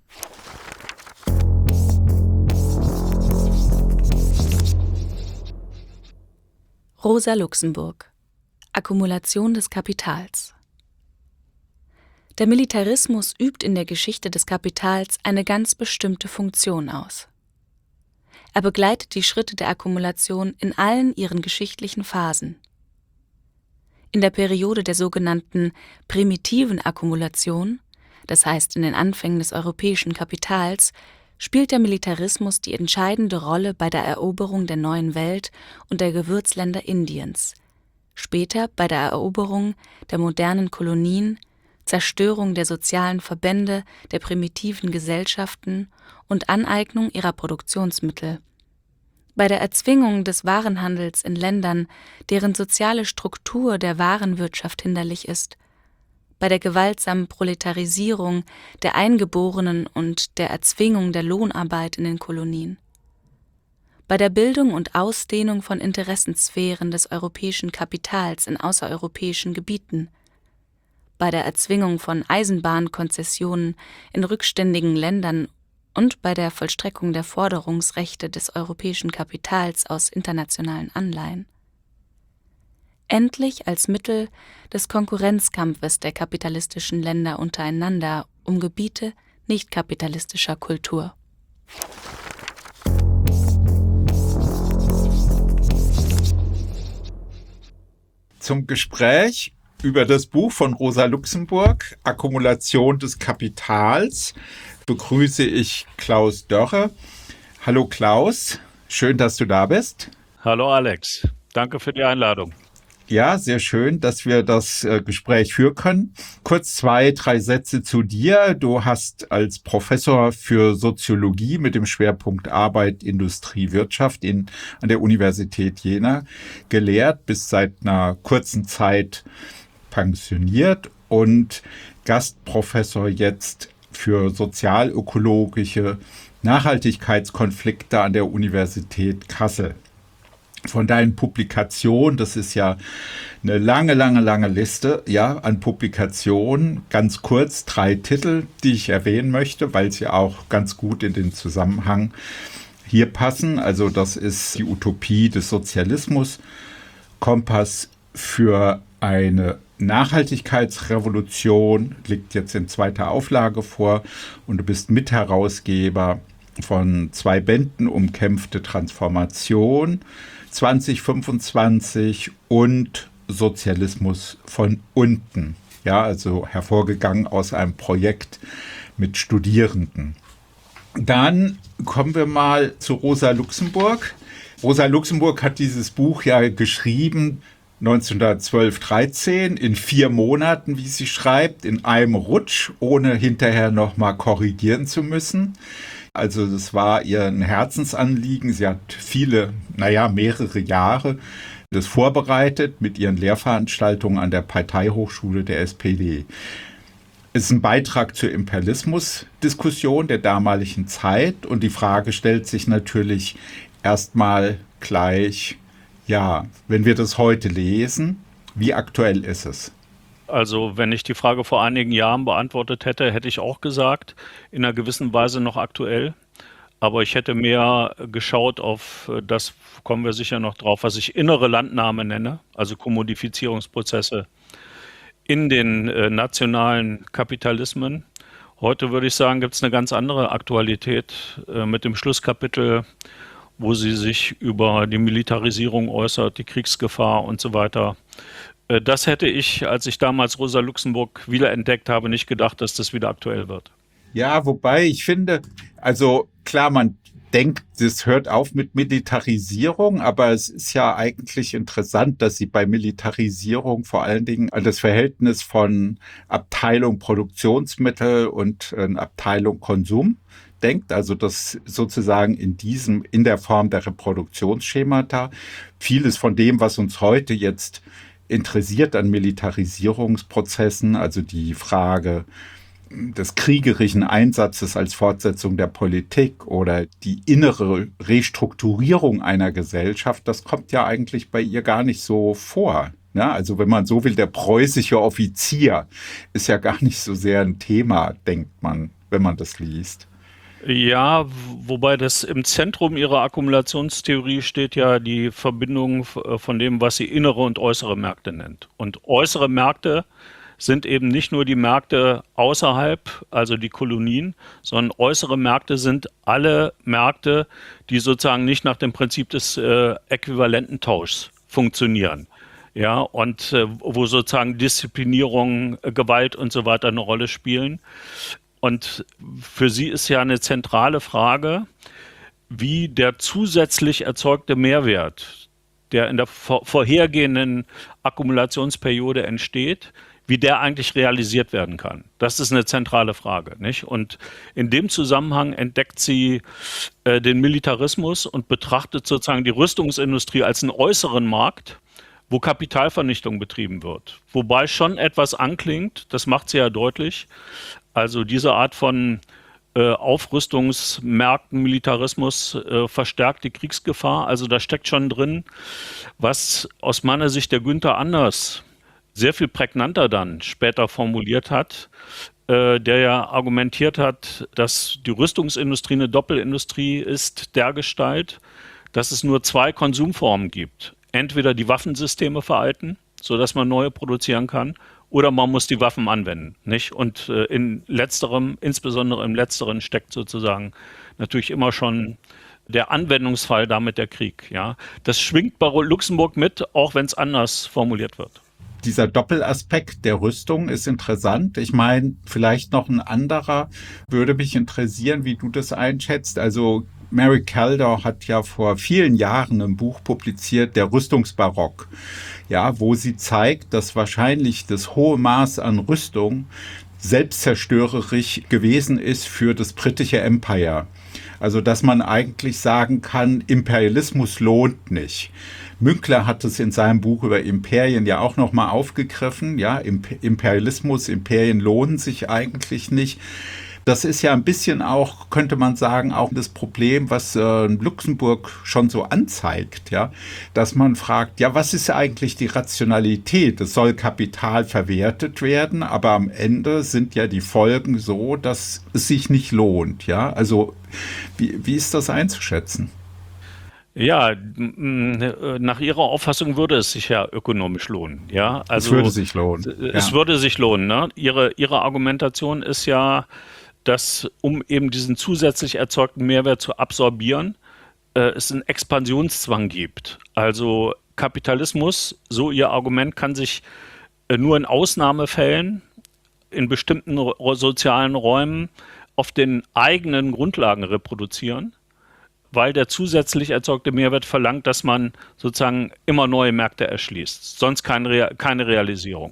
Rosa Luxemburg: Akkumulation des Kapitals. Der Militarismus übt in der Geschichte des Kapitals eine ganz bestimmte Funktion aus. Er begleitet die Schritte der Akkumulation in allen ihren geschichtlichen Phasen. In der Periode der sogenannten primitiven Akkumulation, das heißt in den Anfängen des europäischen Kapitals, spielt der Militarismus die entscheidende Rolle bei der Eroberung der neuen Welt und der Gewürzländer Indiens, später bei der Eroberung der modernen Kolonien, Zerstörung der sozialen Verbände der primitiven Gesellschaften und Aneignung ihrer Produktionsmittel, bei der Erzwingung des Warenhandels in Ländern, deren soziale Struktur der Warenwirtschaft hinderlich ist, bei der gewaltsamen Proletarisierung der Eingeborenen und der Erzwingung der Lohnarbeit in den Kolonien, bei der Bildung und Ausdehnung von Interessensphären des europäischen Kapitals in außereuropäischen Gebieten, bei der Erzwingung von Eisenbahnkonzessionen in rückständigen Ländern und bei der Vollstreckung der Forderungsrechte des europäischen Kapitals aus internationalen Anleihen. Endlich als Mittel des Konkurrenzkampfes der kapitalistischen Länder untereinander um Gebiete nicht-kapitalistischer Kultur. Zum Gespräch über das Buch von Rosa Luxemburg, Akkumulation des Kapitals, begrüße ich Klaus Dörre. Hallo Klaus, schön, dass du da bist. Hallo Alex, danke für die Einladung. Ja, sehr schön, dass wir das Gespräch führen können. Kurz 2, 3 Sätze zu dir. Du hast als Professor für Soziologie mit dem Schwerpunkt Arbeit, Industrie, Wirtschaft an der Universität Jena gelehrt, bist seit einer kurzen Zeit pensioniert und Gastprofessor jetzt für sozialökologische Nachhaltigkeitskonflikte an der Universität Kassel. Von deinen Publikationen, das ist ja eine lange Liste, ja, an Publikationen, ganz kurz 3 Titel, die ich erwähnen möchte, weil sie auch ganz gut in den Zusammenhang hier passen. Also das ist die Utopie des Sozialismus, Kompass für eine Nachhaltigkeitsrevolution, liegt jetzt in 2. Auflage vor und du bist Mitherausgeber von 2 Bänden, Umkämpfte Transformation 2025 und Sozialismus von unten. Ja, also hervorgegangen aus einem Projekt mit Studierenden. Dann kommen wir mal zu Rosa Luxemburg. Rosa Luxemburg hat dieses Buch ja geschrieben 1912/13 in 4 Monaten, wie sie schreibt, in einem Rutsch, ohne hinterher nochmal korrigieren zu müssen. Also das war ihr ein Herzensanliegen. Sie hat mehrere Jahre das vorbereitet mit ihren Lehrveranstaltungen an der Parteihochschule der SPD. Es ist ein Beitrag zur Imperialismusdiskussion der damaligen Zeit und die Frage stellt sich natürlich erstmal gleich, ja, wenn wir das heute lesen, wie aktuell ist es? Also wenn ich die Frage vor einigen Jahren beantwortet hätte, hätte ich auch gesagt, in einer gewissen Weise noch aktuell. Aber ich hätte mehr geschaut auf, das kommen wir sicher noch drauf, was ich innere Landnahme nenne, also Kommodifizierungsprozesse in den nationalen Kapitalismen. Heute würde ich sagen, gibt es eine ganz andere Aktualität mit dem Schlusskapitel, wo sie sich über die Militarisierung äußert, die Kriegsgefahr und so weiter. Das hätte ich, als ich damals Rosa Luxemburg wiederentdeckt habe, nicht gedacht, dass das wieder aktuell wird. Ja, wobei ich finde, also klar, man denkt, das hört auf mit Militarisierung, aber es ist ja eigentlich interessant, dass sie bei Militarisierung vor allen Dingen an das Verhältnis von Abteilung Produktionsmittel und Abteilung Konsum denkt, also das sozusagen in der Form der Reproduktionsschemata vieles von dem, was uns heute jetzt interessiert an Militarisierungsprozessen, also die Frage des kriegerischen Einsatzes als Fortsetzung der Politik oder die innere Restrukturierung einer Gesellschaft, das kommt ja eigentlich bei ihr gar nicht so vor. Ja, also wenn man so will, der preußische Offizier ist ja gar nicht so sehr ein Thema, denkt man, wenn man das liest. Ja, wobei das im Zentrum ihrer Akkumulationstheorie steht ja die Verbindung von dem, was sie innere und äußere Märkte nennt. Und äußere Märkte sind eben nicht nur die Märkte außerhalb, also die Kolonien, sondern äußere Märkte sind alle Märkte, die sozusagen nicht nach dem Prinzip des äquivalenten Tauschs funktionieren. Ja, und wo sozusagen Disziplinierung, Gewalt und so weiter eine Rolle spielen. Und für sie ist ja eine zentrale Frage, wie der zusätzlich erzeugte Mehrwert, der in der vorhergehenden Akkumulationsperiode entsteht, wie der eigentlich realisiert werden kann. Das ist eine zentrale Frage, nicht? Und in dem Zusammenhang entdeckt sie den Militarismus und betrachtet sozusagen die Rüstungsindustrie als einen äußeren Markt, wo Kapitalvernichtung betrieben wird. Wobei schon etwas anklingt, das macht sie ja deutlich, also diese Art von Aufrüstungsmärkten, Militarismus verstärkt die Kriegsgefahr. Also da steckt schon drin, was aus meiner Sicht der Günther Anders sehr viel prägnanter dann später formuliert hat, der ja argumentiert hat, dass die Rüstungsindustrie eine Doppelindustrie ist, dergestalt, dass es nur zwei Konsumformen gibt. Entweder die Waffensysteme veralten, sodass man neue produzieren kann, oder man muss die Waffen anwenden, nicht? Und in letzterem, insbesondere im letzteren, steckt sozusagen natürlich immer schon der Anwendungsfall, damit der Krieg. Ja, das schwingt bei Luxemburg mit, auch wenn es anders formuliert wird. Dieser Doppelaspekt der Rüstung ist interessant. Ich meine, vielleicht noch ein anderer würde mich interessieren, wie du das einschätzt. Also Mary Kaldor hat ja vor vielen Jahren ein Buch publiziert, der Rüstungsbarock, ja, wo sie zeigt, dass wahrscheinlich das hohe Maß an Rüstung selbstzerstörerisch gewesen ist für das britische Empire. Also, dass man eigentlich sagen kann, Imperialismus lohnt nicht. Münkler hat es in seinem Buch über Imperien ja auch nochmal aufgegriffen. Ja, Imperialismus, Imperien lohnen sich eigentlich nicht. Das ist ja ein bisschen auch, könnte man sagen, auch das Problem, was Luxemburg schon so anzeigt, ja, dass man fragt, ja, was ist eigentlich die Rationalität? Es soll Kapital verwertet werden, aber am Ende sind ja die Folgen so, dass es sich nicht lohnt, ja. Also wie ist das einzuschätzen? Ja, nach Ihrer Auffassung würde es sich ja ökonomisch lohnen. Ja, Es würde sich lohnen. es Ja. würde sich lohnen. Ne? Ihre Argumentation ist ja, dass um eben diesen zusätzlich erzeugten Mehrwert zu absorbieren, es einen Expansionszwang gibt. Also Kapitalismus, so Ihr Argument, kann sich nur in Ausnahmefällen in bestimmten sozialen Räumen auf den eigenen Grundlagen reproduzieren, weil der zusätzlich erzeugte Mehrwert verlangt, dass man sozusagen immer neue Märkte erschließt. Sonst keine Realisierung.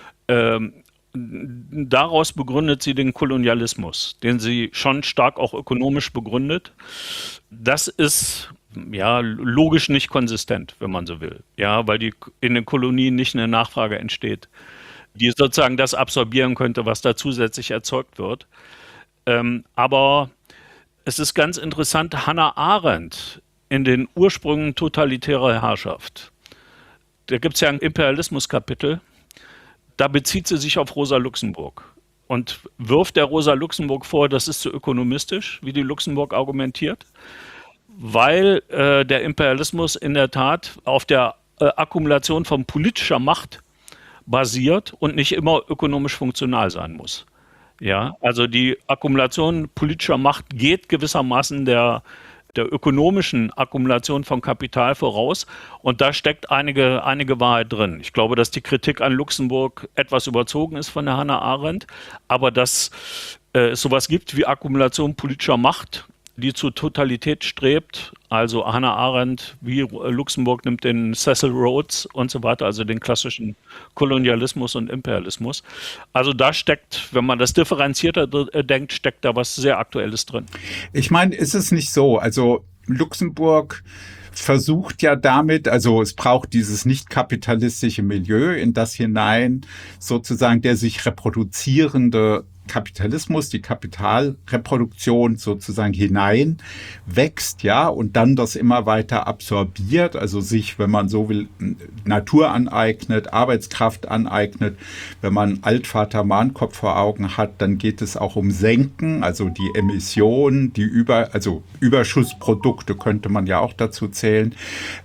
Daraus begründet sie den Kolonialismus, den sie schon stark auch ökonomisch begründet. Das ist ja logisch nicht konsistent, wenn man so will. Ja, weil in den Kolonien nicht eine Nachfrage entsteht, die sozusagen das absorbieren könnte, was da zusätzlich erzeugt wird. Aber es ist ganz interessant, Hannah Arendt in den Ursprüngen totalitärer Herrschaft. Da gibt es ja ein Imperialismus-Kapitel, da bezieht sie sich auf Rosa Luxemburg und wirft der Rosa Luxemburg vor, das ist zu ökonomistisch, wie die Luxemburg argumentiert, weil der Imperialismus in der Tat auf der Akkumulation von politischer Macht basiert und nicht immer ökonomisch funktional sein muss. Ja, also die Akkumulation politischer Macht geht gewissermaßen der ökonomischen Akkumulation von Kapital voraus. Und da steckt einige Wahrheit drin. Ich glaube, dass die Kritik an Luxemburg etwas überzogen ist von der Hannah Arendt, aber dass es sowas gibt wie Akkumulation politischer Macht, die zur Totalität strebt. Also Hannah Arendt wie Luxemburg nimmt den Cecil Rhodes und so weiter, also den klassischen Kolonialismus und Imperialismus. Also da steckt, wenn man das differenzierter denkt, steckt da was sehr Aktuelles drin. Ich meine, ist es nicht so? Also Luxemburg versucht ja damit, also es braucht dieses nicht kapitalistische Milieu, in das hinein sozusagen der sich reproduzierende Kapitalismus, die Kapitalreproduktion sozusagen hinein wächst, ja, und dann das immer weiter absorbiert, also sich, wenn man so will, Natur aneignet, Arbeitskraft aneignet. Wenn man Altvater Mahnkopf vor Augen hat, dann geht es auch um Senken, also die Emissionen, also Überschussprodukte könnte man ja auch dazu zählen.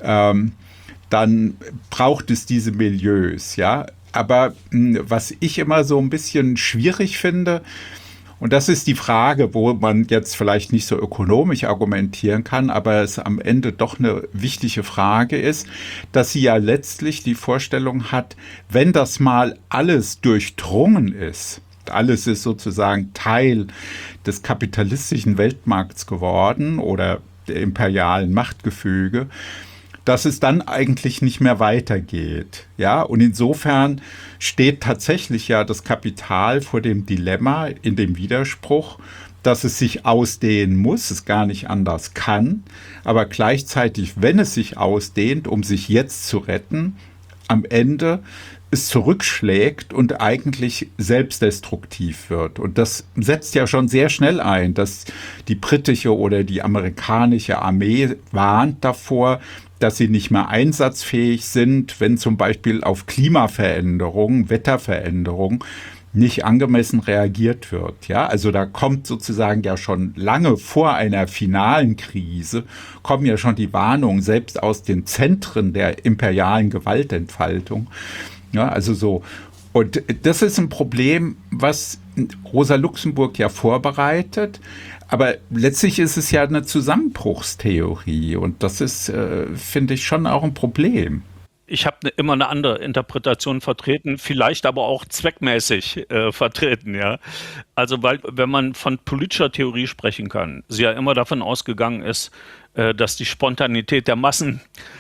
Dann braucht es diese Milieus, ja. Aber was ich immer so ein bisschen schwierig finde, und das ist die Frage, wo man jetzt vielleicht nicht so ökonomisch argumentieren kann, aber es am Ende doch eine wichtige Frage ist, dass sie ja letztlich die Vorstellung hat, wenn das mal alles durchdrungen ist, alles ist sozusagen Teil des kapitalistischen Weltmarkts geworden oder der imperialen Machtgefüge, dass es dann eigentlich nicht mehr weitergeht. Ja, und insofern steht tatsächlich ja das Kapital vor dem Dilemma, in dem Widerspruch, dass es sich ausdehnen muss, es gar nicht anders kann, aber gleichzeitig, wenn es sich ausdehnt, um sich jetzt zu retten, am Ende es zurückschlägt und eigentlich selbstdestruktiv wird. Und das setzt ja schon sehr schnell ein, dass die britische oder die amerikanische Armee warnt davor, dass sie nicht mehr einsatzfähig sind, wenn zum Beispiel auf Klimaveränderungen, Wetterveränderungen nicht angemessen reagiert wird. Ja, also da kommt sozusagen ja schon lange vor einer finalen Krise, kommen ja schon die Warnungen selbst aus den Zentren der imperialen Gewaltentfaltung. Ja, also so. Und das ist ein Problem, was Rosa Luxemburg ja vorbereitet. Aber letztlich ist es ja eine Zusammenbruchstheorie. Und das ist, finde ich, schon auch ein Problem. Ich habe immer eine andere Interpretation vertreten, vielleicht aber auch zweckmäßig vertreten, ja. Also weil, wenn man von politischer Theorie sprechen kann, sie ja immer davon ausgegangen ist, dass die Spontanität der Massen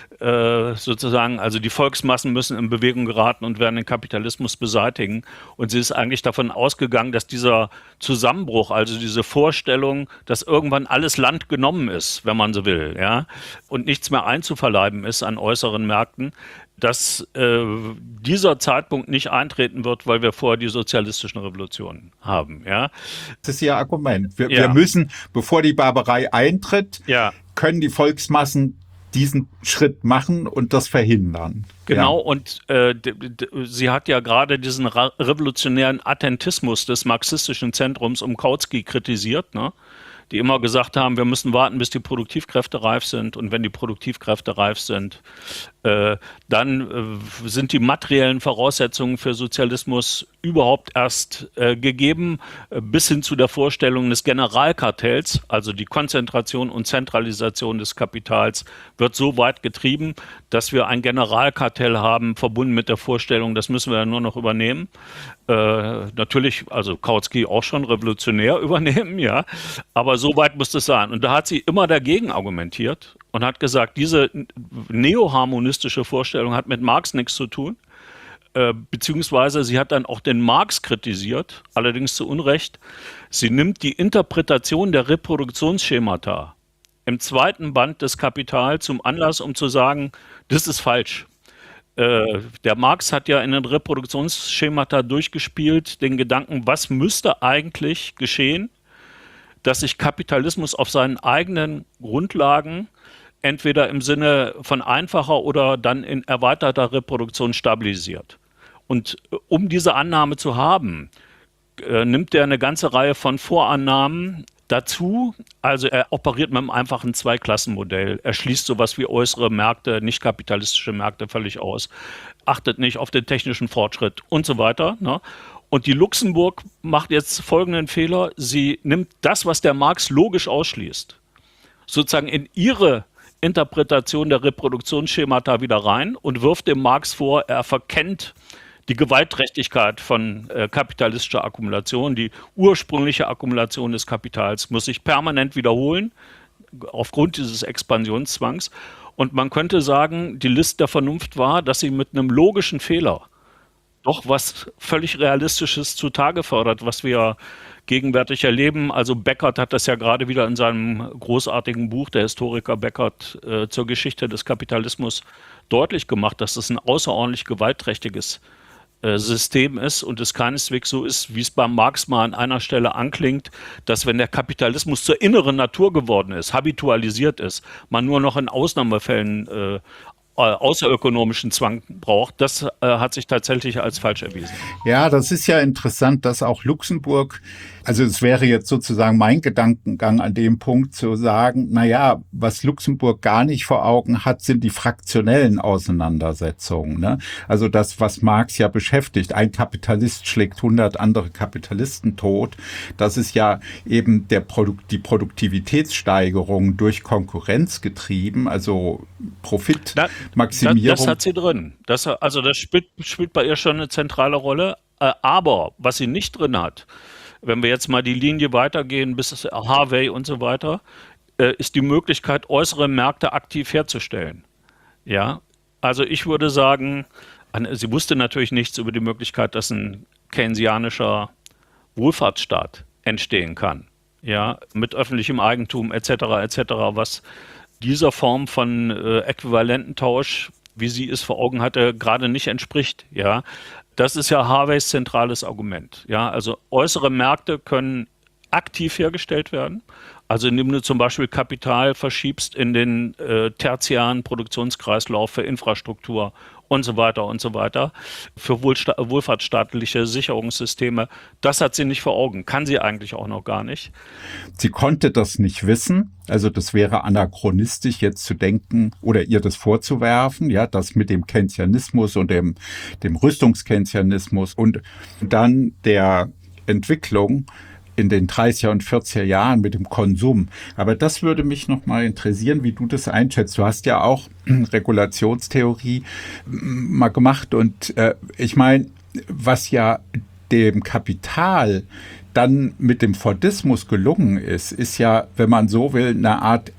sozusagen, also die Volksmassen müssen in Bewegung geraten und werden den Kapitalismus beseitigen. Und sie ist eigentlich davon ausgegangen, dass dieser Zusammenbruch, also diese Vorstellung, dass irgendwann alles Land genommen ist, wenn man so will, ja, und nichts mehr einzuverleiben ist an äußeren Märkten, dass dieser Zeitpunkt nicht eintreten wird, weil wir vorher die sozialistischen Revolutionen haben. Ja? Das ist Ihr Argument. Wir müssen, bevor die Barbarei eintritt, können die Volksmassen diesen Schritt machen und das verhindern. Genau, und sie hat ja gerade diesen revolutionären Attentismus des marxistischen Zentrums um Kautsky kritisiert, ne? Die immer gesagt haben, wir müssen warten, bis die Produktivkräfte reif sind. Und wenn die Produktivkräfte reif sind, dann sind die materiellen Voraussetzungen für Sozialismus überhaupt erst gegeben, bis hin zu der Vorstellung des Generalkartells, also die Konzentration und Zentralisation des Kapitals, wird so weit getrieben, dass wir ein Generalkartell haben, verbunden mit der Vorstellung, das müssen wir ja nur noch übernehmen. Natürlich, also Kautsky auch schon revolutionär übernehmen, ja, aber so weit muss es sein. Und da hat sie immer dagegen argumentiert und hat gesagt, diese neoharmonistische Vorstellung hat mit Marx nichts zu tun, beziehungsweise sie hat dann auch den Marx kritisiert, allerdings zu Unrecht. Sie nimmt die Interpretation der Reproduktionsschemata im zweiten Band des Kapital zum Anlass, um zu sagen, das ist falsch. Der Marx hat ja in den Reproduktionsschemata durchgespielt, den Gedanken, was müsste eigentlich geschehen, dass sich Kapitalismus auf seinen eigenen Grundlagen entweder im Sinne von einfacher oder dann in erweiterter Reproduktion stabilisiert. Und um diese Annahme zu haben, nimmt er eine ganze Reihe von Vorannahmen dazu. Also er operiert mit einem einfachen Zweiklassenmodell. Er schließt sowas wie äußere Märkte, nicht kapitalistische Märkte völlig aus, achtet nicht auf den technischen Fortschritt und so weiter, ne? Und die Luxemburg macht jetzt folgenden Fehler. Sie nimmt das, was der Marx logisch ausschließt, sozusagen in ihre Interpretation der Reproduktionsschemata wieder rein und wirft dem Marx vor, er verkennt die Gewaltträchtigkeit von kapitalistischer Akkumulation. Die ursprüngliche Akkumulation des Kapitals muss sich permanent wiederholen, aufgrund dieses Expansionszwangs. Und man könnte sagen, die List der Vernunft war, dass sie mit einem logischen Fehler doch was völlig Realistisches zutage fördert, was wir gegenwärtig erleben. Also Beckert hat das ja gerade wieder in seinem großartigen Buch, der Historiker Beckert, zur Geschichte des Kapitalismus deutlich gemacht, dass das ein außerordentlich gewaltträchtiges System ist und es keineswegs so ist, wie es beim Marx mal an einer Stelle anklingt, dass wenn der Kapitalismus zur inneren Natur geworden ist, habitualisiert ist, man nur noch in Ausnahmefällen außerökonomischen Zwang braucht, das hat sich tatsächlich als falsch erwiesen. Ja, das ist ja interessant, dass auch Luxemburg, also es wäre jetzt sozusagen mein Gedankengang an dem Punkt zu sagen, naja, was Luxemburg gar nicht vor Augen hat, sind die fraktionellen Auseinandersetzungen, ne? Also das, was Marx ja beschäftigt, ein Kapitalist schlägt 100 andere Kapitalisten tot, das ist ja eben die Produktivitätssteigerung durch Konkurrenz getrieben, also Profitmaximierung. Das hat sie drin. Das spielt bei ihr schon eine zentrale Rolle. Aber was sie nicht drin hat, wenn wir jetzt mal die Linie weitergehen bis Harvey und so weiter, ist die Möglichkeit, äußere Märkte aktiv herzustellen. Ja, also ich würde sagen, sie wusste natürlich nichts über die Möglichkeit, dass ein keynesianischer Wohlfahrtsstaat entstehen kann. Ja, mit öffentlichem Eigentum etc., was dieser Form von Äquivalententausch, wie sie es vor Augen hatte, gerade nicht entspricht. Ja, das ist ja Harveys zentrales Argument. Ja, also äußere Märkte können aktiv hergestellt werden. Also indem du zum Beispiel Kapital verschiebst in den tertiären Produktionskreislauf für Infrastruktur und so weiter, für wohlfahrtsstaatliche Sicherungssysteme. Das hat sie nicht vor Augen, kann sie eigentlich auch noch gar nicht. Sie konnte das nicht wissen, also das wäre anachronistisch jetzt zu denken oder ihr das vorzuwerfen, ja, das mit dem Keynesianismus und dem Rüstungskeynesianismus und dann der Entwicklung in den 30er und 40er Jahren mit dem Konsum. Aber das würde mich noch mal interessieren, wie du das einschätzt. Du hast ja auch Regulationstheorie mal gemacht und ich meine, was ja dem Kapital dann mit dem Fordismus gelungen ist ja, wenn man so will, eine Art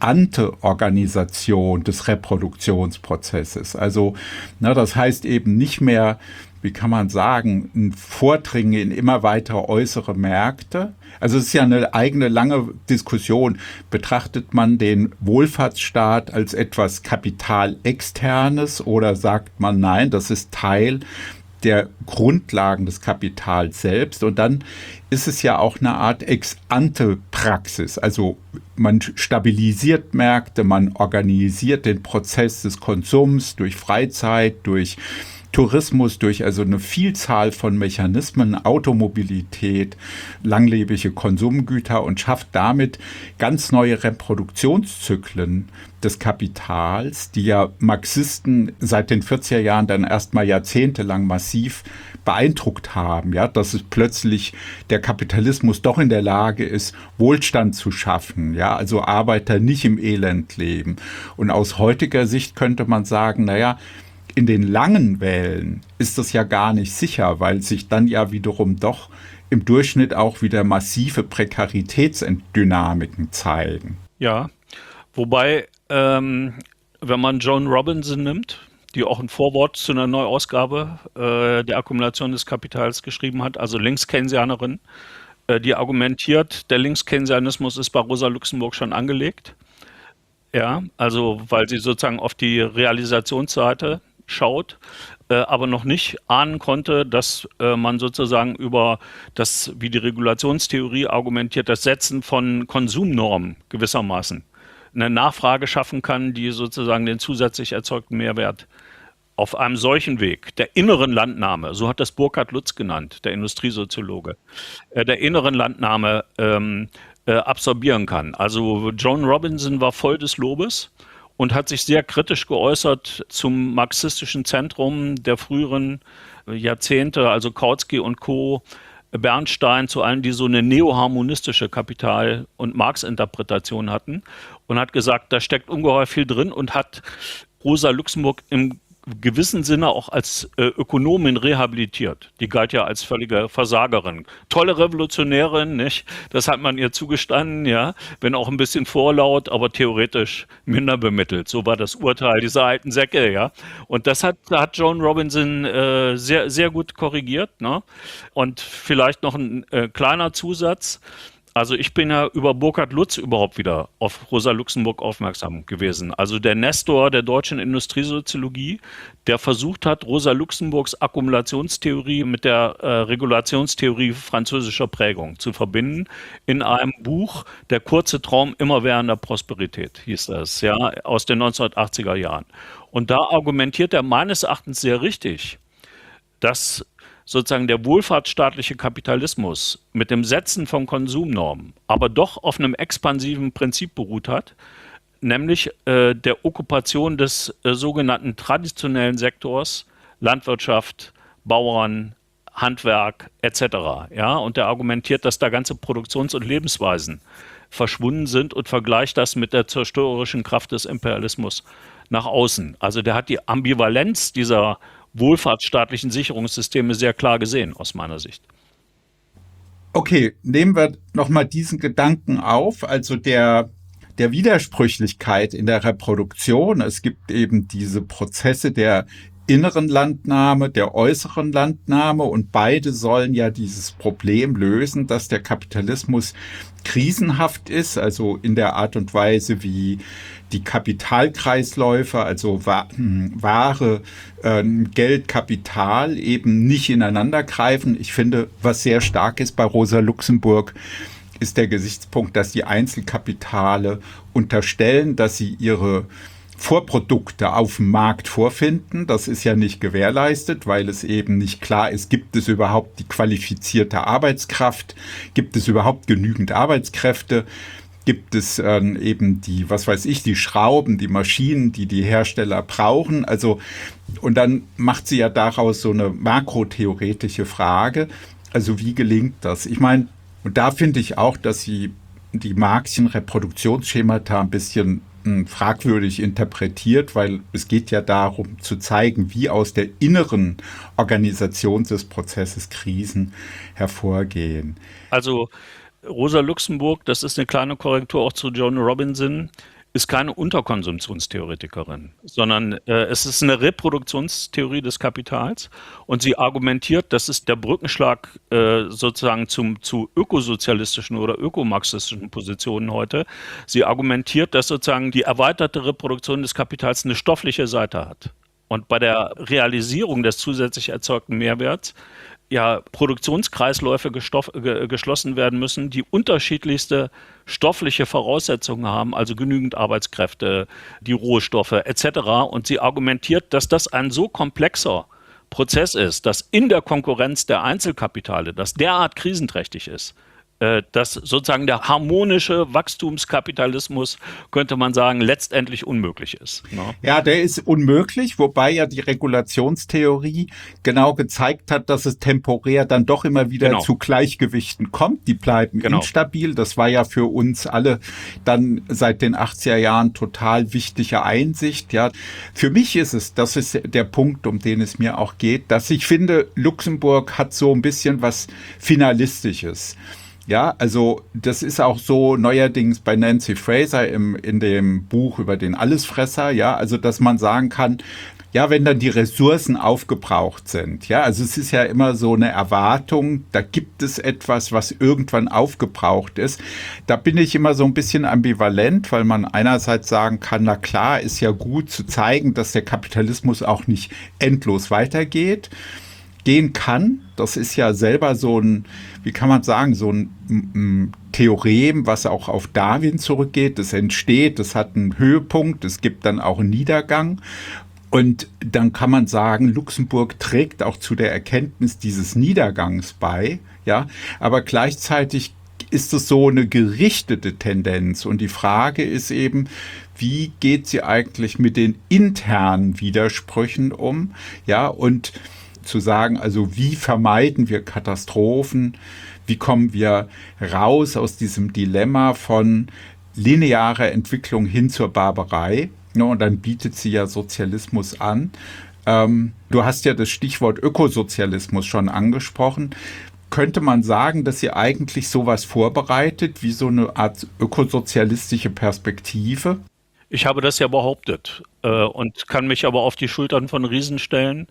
Ex-ante-Organisation des Reproduktionsprozesses. Also, das heißt eben nicht mehr, wie kann man sagen, ein Vordringen in immer weitere äußere Märkte. Also es ist ja eine eigene lange Diskussion. Betrachtet man den Wohlfahrtsstaat als etwas Kapitalexternes oder sagt man, nein, das ist Teil der Grundlagen des Kapitals selbst. Und dann ist es ja auch eine Art Ex-ante-Praxis. Also man stabilisiert Märkte, man organisiert den Prozess des Konsums durch Freizeit, durch Tourismus, durch also eine Vielzahl von Mechanismen, Automobilität, langlebige Konsumgüter und schafft damit ganz neue Reproduktionszyklen des Kapitals, die ja Marxisten seit den 40er Jahren dann erstmal jahrzehntelang massiv beeindruckt haben, ja, dass es plötzlich der Kapitalismus doch in der Lage ist, Wohlstand zu schaffen, ja, also Arbeiter nicht im Elend leben. Und aus heutiger Sicht könnte man sagen, naja, in den langen Wellen ist das ja gar nicht sicher, weil sich dann ja wiederum doch im Durchschnitt auch wieder massive Prekaritätsdynamiken zeigen. Ja, wobei, wenn man Joan Robinson nimmt, die auch ein Vorwort zu einer Neuausgabe der Akkumulation des Kapitals geschrieben hat, also Linkskeynesianerin, die argumentiert, der Linkskeynesianismus ist bei Rosa Luxemburg schon angelegt. Ja, also weil sie sozusagen auf die Realisationsseite schaut, aber noch nicht ahnen konnte, dass man sozusagen über das, wie die Regulationstheorie argumentiert, das Setzen von Konsumnormen gewissermaßen eine Nachfrage schaffen kann, die sozusagen den zusätzlich erzeugten Mehrwert auf einem solchen Weg, der inneren Landnahme, so hat das Burkhard Lutz genannt, der Industriesoziologe, der inneren Landnahme absorbieren kann. Also Joan Robinson war voll des Lobes und hat sich sehr kritisch geäußert zum marxistischen Zentrum der früheren Jahrzehnte, also Kautsky und Co., Bernstein, zu allen, die so eine neoharmonistische Kapital- und Marx-Interpretation hatten und hat gesagt, da steckt ungeheuer viel drin und hat Rosa Luxemburg im gewissen Sinne auch als Ökonomin rehabilitiert. Die galt ja als völlige Versagerin. Tolle Revolutionärin, nicht? Das hat man ihr zugestanden, ja, wenn auch ein bisschen vorlaut, aber theoretisch minder bemittelt. So war das Urteil dieser alten Säcke, ja. Und das hat Joan Robinson sehr, sehr gut korrigiert, ne? Und vielleicht noch ein kleiner Zusatz. Also ich bin ja über Burkhard Lutz überhaupt wieder auf Rosa Luxemburg aufmerksam gewesen. Also der Nestor der deutschen Industriesoziologie, der versucht hat, Rosa Luxemburgs Akkumulationstheorie mit der Regulationstheorie französischer Prägung zu verbinden in einem Buch, Der kurze Traum immerwährender Prosperität, hieß das, ja, aus den 1980er Jahren. Und da argumentiert er meines Erachtens sehr richtig, dass sozusagen der wohlfahrtsstaatliche Kapitalismus mit dem Setzen von Konsumnormen aber doch auf einem expansiven Prinzip beruht hat, nämlich der Okkupation des sogenannten traditionellen Sektors, Landwirtschaft, Bauern, Handwerk etc. Ja, und der argumentiert, dass da ganze Produktions- und Lebensweisen verschwunden sind und vergleicht das mit der zerstörerischen Kraft des Imperialismus nach außen. Also der hat die Ambivalenz dieser wohlfahrtsstaatlichen Sicherungssysteme sehr klar gesehen, aus meiner Sicht. Okay, nehmen wir nochmal diesen Gedanken auf, also der Widersprüchlichkeit in der Reproduktion. Es gibt eben diese Prozesse der inneren Landnahme, der äußeren Landnahme und beide sollen ja dieses Problem lösen, dass der Kapitalismus krisenhaft ist, also in der Art und Weise, wie die Kapitalkreisläufe, also Ware, Geld, Kapital eben nicht ineinander greifen. Ich finde, was sehr stark ist bei Rosa Luxemburg, ist der Gesichtspunkt, dass die Einzelkapitale unterstellen, dass sie ihre Vorprodukte auf dem Markt vorfinden. Das ist ja nicht gewährleistet, weil es eben nicht klar ist, gibt es überhaupt die qualifizierte Arbeitskraft, gibt es überhaupt genügend Arbeitskräfte, gibt es eben die, was weiß ich, die Schrauben, die Maschinen, die die Hersteller brauchen. Also, und dann macht sie ja daraus so eine makrotheoretische Frage. Also wie gelingt das? Ich meine, und da finde ich auch, dass sie die Marxischen Reproduktionsschemata ein bisschen fragwürdig interpretiert, weil es geht ja darum zu zeigen, wie aus der inneren Organisation des Prozesses Krisen hervorgehen. Also Rosa Luxemburg, das ist eine kleine Korrektur auch zu Joan Robinson, ist keine Unterkonsumptionstheoretikerin, sondern es ist eine Reproduktionstheorie des Kapitals und sie argumentiert, das ist der Brückenschlag sozusagen zu ökosozialistischen oder ökomarxistischen Positionen heute. Sie argumentiert, dass sozusagen die erweiterte Reproduktion des Kapitals eine stoffliche Seite hat. Und bei der Realisierung des zusätzlich erzeugten Mehrwerts ja Produktionskreisläufe geschlossen werden müssen, die unterschiedlichste stoffliche Voraussetzungen haben, also genügend Arbeitskräfte, die Rohstoffe etc. Und sie argumentiert, dass das ein so komplexer Prozess ist, dass in der Konkurrenz der Einzelkapitale das derart krisenträchtig ist, dass sozusagen der harmonische Wachstumskapitalismus, könnte man sagen, letztendlich unmöglich ist. Ne? Ja, der ist unmöglich, wobei ja die Regulationstheorie genau gezeigt hat, dass es temporär dann doch immer wieder zu Gleichgewichten kommt. Die bleiben instabil. Das war ja für uns alle dann seit den 80er Jahren total wichtige Einsicht. Ja, für mich ist es, das ist der Punkt, um den es mir auch geht, dass ich finde, Luxemburg hat so ein bisschen was Finalistisches. Ja, also das ist auch so neuerdings bei Nancy Fraser in dem Buch über den Allesfresser, ja, also dass man sagen kann, ja, wenn dann die Ressourcen aufgebraucht sind, ja, also es ist ja immer so eine Erwartung, da gibt es etwas, was irgendwann aufgebraucht ist. Da bin ich immer so ein bisschen ambivalent, weil man einerseits sagen kann, na klar, ist ja gut zu zeigen, dass der Kapitalismus auch nicht endlos weitergeht. Gehen kann. Das ist ja selber so ein, wie kann man sagen, so ein Theorem, was auch auf Darwin zurückgeht. Das entsteht, das hat einen Höhepunkt, es gibt dann auch einen Niedergang. Und dann kann man sagen, Luxemburg trägt auch zu der Erkenntnis dieses Niedergangs bei. Ja, aber gleichzeitig ist es so eine gerichtete Tendenz. Und die Frage ist eben, wie geht sie eigentlich mit den internen Widersprüchen um? Ja, und zu sagen, also wie vermeiden wir Katastrophen, wie kommen wir raus aus diesem Dilemma von linearer Entwicklung hin zur Barbarei. Ja, und dann bietet sie ja Sozialismus an. Du hast ja das Stichwort Ökosozialismus schon angesprochen. Könnte man sagen, dass sie eigentlich sowas vorbereitet, wie so eine Art ökosozialistische Perspektive? Ich habe das ja behauptet und kann mich aber auf die Schultern von Riesen stellen.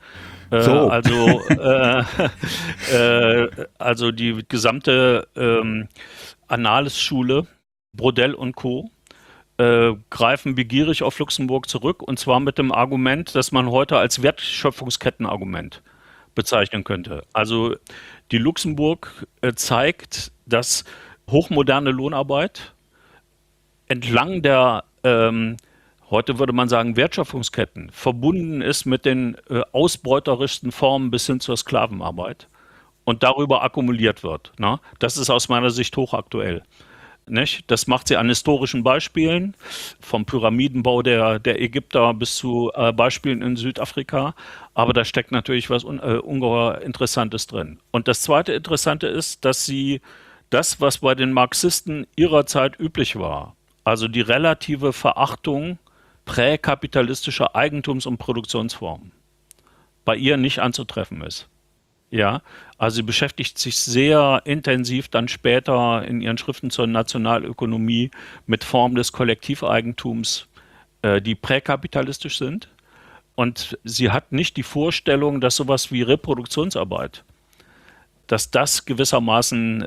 Also die gesamte Annales-Schule, Brodel und Co. Greifen begierig auf Luxemburg zurück, und zwar mit dem Argument, das man heute als Wertschöpfungskettenargument bezeichnen könnte. Also die Luxemburg zeigt, dass hochmoderne Lohnarbeit entlang der heute würde man sagen Wertschöpfungsketten verbunden ist mit den ausbeuterischsten Formen bis hin zur Sklavenarbeit und darüber akkumuliert wird. Ne? Das ist aus meiner Sicht hochaktuell. Nicht? Das macht sie an historischen Beispielen, vom Pyramidenbau der Ägypter bis zu Beispielen in Südafrika. Aber da steckt natürlich was ungeheuer Interessantes drin. Und das zweite Interessante ist, dass sie das, was bei den Marxisten ihrer Zeit üblich war, also die relative Verachtung präkapitalistischer Eigentums- und Produktionsformen, bei ihr nicht anzutreffen ist. Ja, also sie beschäftigt sich sehr intensiv dann später in ihren Schriften zur Nationalökonomie mit Formen des Kollektiveigentums, die präkapitalistisch sind. Und sie hat nicht die Vorstellung, dass sowas wie Reproduktionsarbeit, dass das gewissermaßen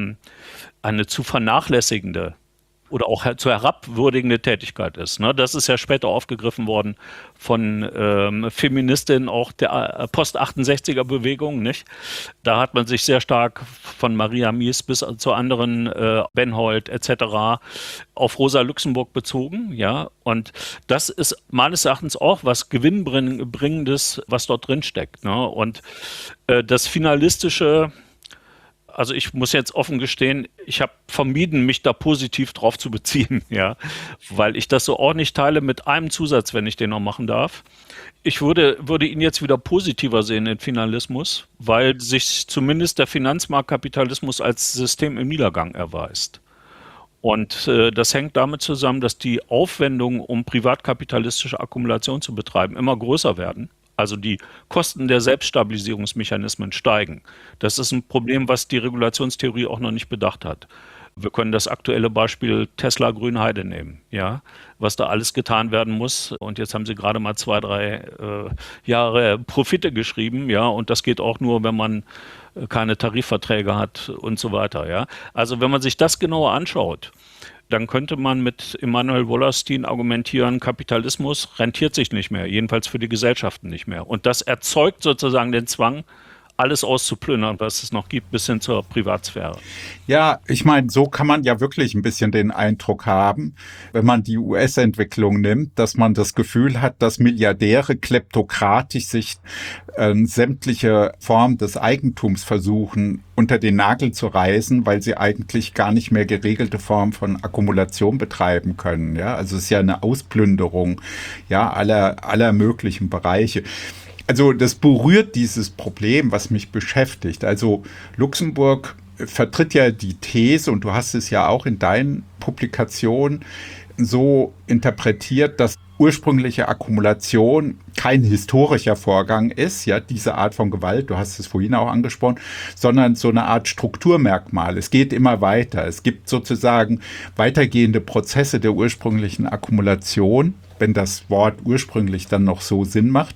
eine zu vernachlässigende oder auch zu herabwürdigende Tätigkeit ist. Ne? Das ist ja später aufgegriffen worden von Feministinnen auch der Post-68er-Bewegung. Nicht? Da hat man sich sehr stark von Maria Mies bis zu anderen, Benhold etc., auf Rosa Luxemburg bezogen. Ja? Und das ist meines Erachtens auch was Gewinnbringendes, was dort drin steckt. Ne? Und das Finalistische, also ich muss jetzt offen gestehen, ich habe vermieden, mich da positiv drauf zu beziehen, ja, weil ich das so auch nicht teile mit einem Zusatz, wenn ich den noch machen darf. Ich würde ihn jetzt wieder positiver sehen, den Finalismus, weil sich zumindest der Finanzmarktkapitalismus als System im Niedergang erweist. Und das hängt damit zusammen, dass die Aufwendungen, um privatkapitalistische Akkumulation zu betreiben, immer größer werden. Also die Kosten der Selbststabilisierungsmechanismen steigen. Das ist ein Problem, was die Regulationstheorie auch noch nicht bedacht hat. Wir können das aktuelle Beispiel Tesla Grünheide nehmen, ja, was da alles getan werden muss. Und jetzt haben sie gerade mal 2, 3 Jahre Profite geschrieben, ja, und das geht auch nur, wenn man keine Tarifverträge hat und so weiter, ja. Also wenn man sich das genauer anschaut, dann könnte man mit Immanuel Wallerstein argumentieren, Kapitalismus rentiert sich nicht mehr, jedenfalls für die Gesellschaften nicht mehr. Und das erzeugt sozusagen den Zwang, alles auszuplündern, was es noch gibt, bis hin zur Privatsphäre. Ja, ich meine, so kann man ja wirklich ein bisschen den Eindruck haben, wenn man die US-Entwicklung nimmt, dass man das Gefühl hat, dass Milliardäre kleptokratisch sich sämtliche Formen des Eigentums versuchen, unter den Nagel zu reißen, weil sie eigentlich gar nicht mehr geregelte Formen von Akkumulation betreiben können. Ja, also es ist ja eine Ausplünderung, ja, aller möglichen Bereiche. Also das berührt dieses Problem, was mich beschäftigt. Also Luxemburg vertritt ja die These, und du hast es ja auch in deinen Publikationen so interpretiert, dass ursprüngliche Akkumulation kein historischer Vorgang ist, ja, diese Art von Gewalt, du hast es vorhin auch angesprochen, sondern so eine Art Strukturmerkmal. Es geht immer weiter. Es gibt sozusagen weitergehende Prozesse der ursprünglichen Akkumulation, wenn das Wort ursprünglich dann noch so Sinn macht.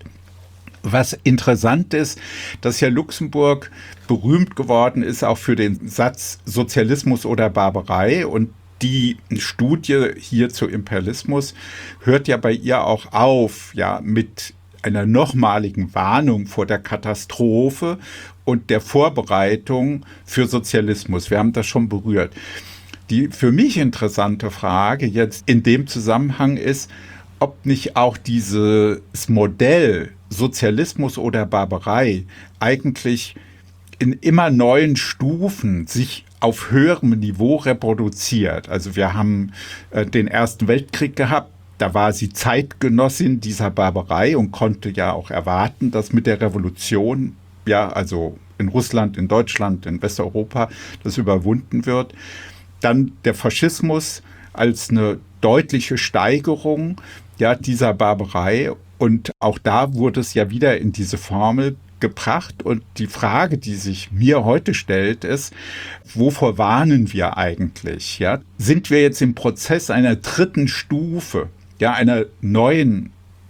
Was interessant ist, dass ja Luxemburg berühmt geworden ist auch für den Satz Sozialismus oder Barbarei, und die Studie hier zu Imperialismus hört ja bei ihr auch auf, ja, mit einer nochmaligen Warnung vor der Katastrophe und der Vorbereitung für Sozialismus. Wir haben das schon berührt. Die für mich interessante Frage jetzt in dem Zusammenhang ist, ob nicht auch dieses Modell Sozialismus oder Barbarei eigentlich in immer neuen Stufen sich auf höherem Niveau reproduziert. Also wir haben den Ersten Weltkrieg gehabt, da war sie Zeitgenossin dieser Barbarei und konnte ja auch erwarten, dass mit der Revolution, ja, also in Russland, in Deutschland, in Westeuropa, das überwunden wird. Dann der Faschismus als eine deutliche Steigerung, ja, dieser Barbarei. Und auch da wurde es ja wieder in diese Formel gebracht. Und die Frage, die sich mir heute stellt, ist, wovor warnen wir eigentlich? Ja? Sind wir jetzt im Prozess einer dritten Stufe, ja, einer neuen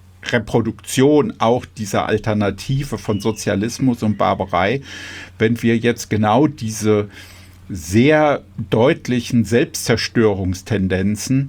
Reproduktion auch dieser Alternative von Sozialismus und Barbarei, wenn wir jetzt genau diese sehr deutlichen Selbstzerstörungstendenzen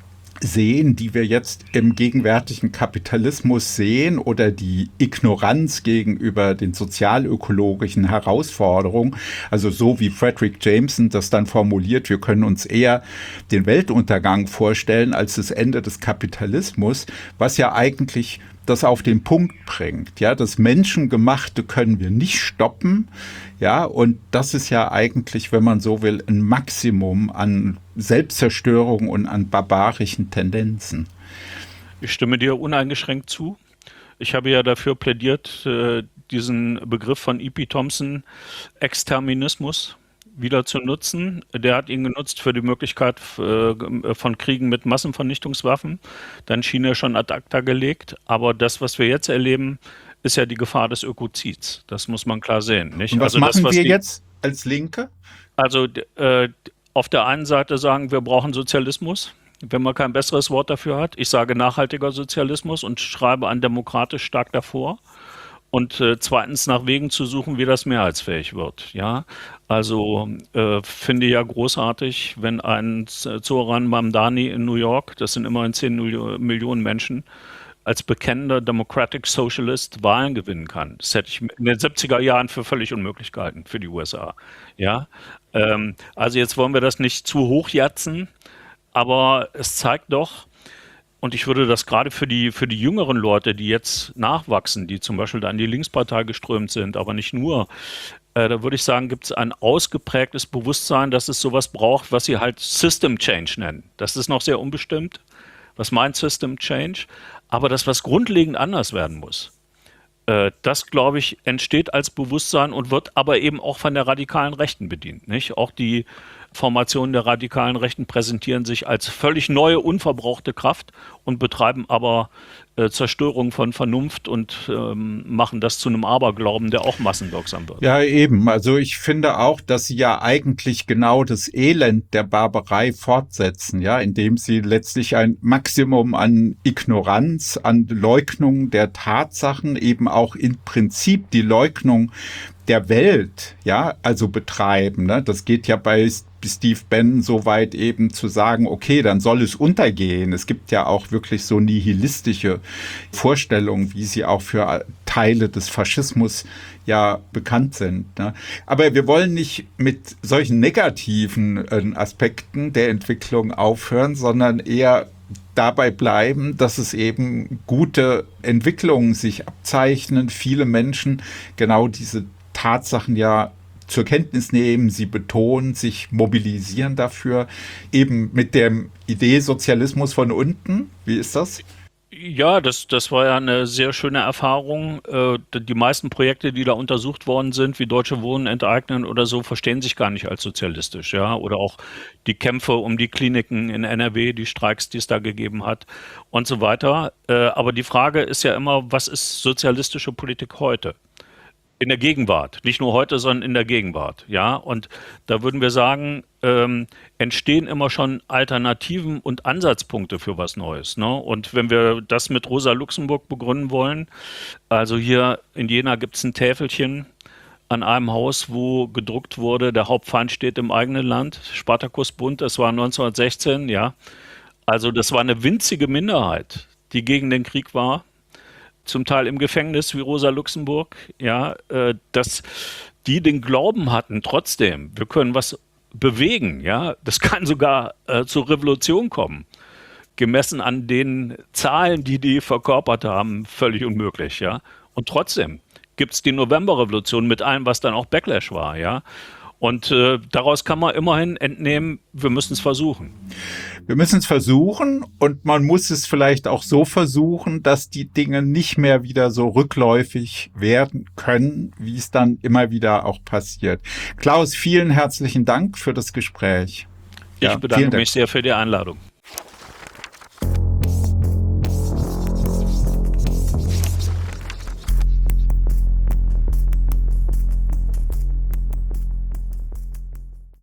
sehen, die wir jetzt im gegenwärtigen Kapitalismus sehen, oder die Ignoranz gegenüber den sozialökologischen Herausforderungen, also so wie Fredric Jameson das dann formuliert, wir können uns eher den Weltuntergang vorstellen als das Ende des Kapitalismus, was ja eigentlich das auf den Punkt bringt. Ja, das Menschengemachte können wir nicht stoppen. Ja, und das ist ja eigentlich, wenn man so will, ein Maximum an Selbstzerstörung und an barbarischen Tendenzen. Ich stimme dir uneingeschränkt zu. Ich habe ja dafür plädiert, diesen Begriff von E.P. Thompson, Exterminismus, wieder zu nutzen. Der hat ihn genutzt für die Möglichkeit von Kriegen mit Massenvernichtungswaffen. Dann schien er schon ad acta gelegt. Aber das, was wir jetzt erleben, ist ja die Gefahr des Ökozids. Das muss man klar sehen. Nicht? Und was Also machen das, wir jetzt als Linke? Also auf der einen Seite sagen, wir brauchen Sozialismus, wenn man kein besseres Wort dafür hat. Ich sage nachhaltiger Sozialismus und schreibe an demokratisch stark davor. Und zweitens nach Wegen zu suchen, wie das mehrheitsfähig wird. Ja, also finde ja großartig, wenn ein Zoran Mamdani in New York, das sind immerhin 10 Millionen Menschen, als bekennender Democratic Socialist Wahlen gewinnen kann. Das hätte ich in den 70er Jahren für völlig unmöglich gehalten für die USA. Ja, also jetzt wollen wir das nicht zu hoch jatzen, aber es zeigt doch, und ich würde das gerade für die jüngeren Leute, die jetzt nachwachsen, die zum Beispiel da in die Linkspartei geströmt sind, aber nicht nur, da würde ich sagen, gibt es ein ausgeprägtes Bewusstsein, dass es sowas braucht, was sie halt System Change nennen. Das ist noch sehr unbestimmt. Was meint System Change? Aber das, was grundlegend anders werden muss, das, glaube ich, entsteht als Bewusstsein und wird aber eben auch von der radikalen Rechten bedient. Nicht? Auch die Formationen der radikalen Rechten präsentieren sich als völlig neue, unverbrauchte Kraft und betreiben aber Zerstörung von Vernunft und machen das zu einem Aberglauben, der auch massenwirksam wird. Ja, eben. Also ich finde auch, dass sie ja eigentlich genau das Elend der Barbarei fortsetzen, ja, indem sie letztlich ein Maximum an Ignoranz, an Leugnung der Tatsachen, eben auch im Prinzip die Leugnung der Welt, ja, also betreiben. Ne? Das geht ja bei Steve Bannon so weit eben zu sagen, okay, dann soll es untergehen. Es gibt ja auch wirklich so nihilistische Vorstellungen, wie sie auch für Teile des Faschismus ja bekannt sind. Ne? Aber wir wollen nicht mit solchen negativen Aspekten der Entwicklung aufhören, sondern eher dabei bleiben, dass es eben gute Entwicklungen sich abzeichnen. Viele Menschen genau diese Tatsachen ja zur Kenntnis nehmen, sie betonen, sich mobilisieren dafür, eben mit der Idee Sozialismus von unten. Wie ist das? Ja, das war ja eine sehr schöne Erfahrung. Die meisten Projekte, die da untersucht worden sind, wie Deutsche Wohnen enteignen oder so, verstehen sich gar nicht als sozialistisch, ja. Oder auch die Kämpfe um die Kliniken in NRW, die Streiks, die es da gegeben hat und so weiter. Aber die Frage ist ja immer, was ist sozialistische Politik heute? In der Gegenwart, nicht nur heute, sondern in der Gegenwart, ja. Und da würden wir sagen, entstehen immer schon Alternativen und Ansatzpunkte für was Neues, ne? Und wenn wir das mit Rosa Luxemburg begründen wollen, also hier in Jena gibt es ein Täfelchen an einem Haus, wo gedruckt wurde, der Hauptfeind steht im eigenen Land, Spartakusbund, das war 1916, ja. Also das war eine winzige Minderheit, die gegen den Krieg war, zum Teil im Gefängnis wie Rosa Luxemburg, ja, dass die den Glauben hatten, trotzdem, wir können was bewegen, ja, das kann sogar zur Revolution kommen. Gemessen an den Zahlen, die verkörpert haben, völlig unmöglich, ja. Und trotzdem gibt es die Novemberrevolution mit allem, was dann auch Backlash war, ja. Und daraus kann man immerhin entnehmen, wir müssen es versuchen. Wir müssen es versuchen und man muss es vielleicht auch so versuchen, dass die Dinge nicht mehr wieder so rückläufig werden können, wie es dann immer wieder auch passiert. Klaus, vielen herzlichen Dank für das Gespräch. Ich bedanke mich sehr für die Einladung.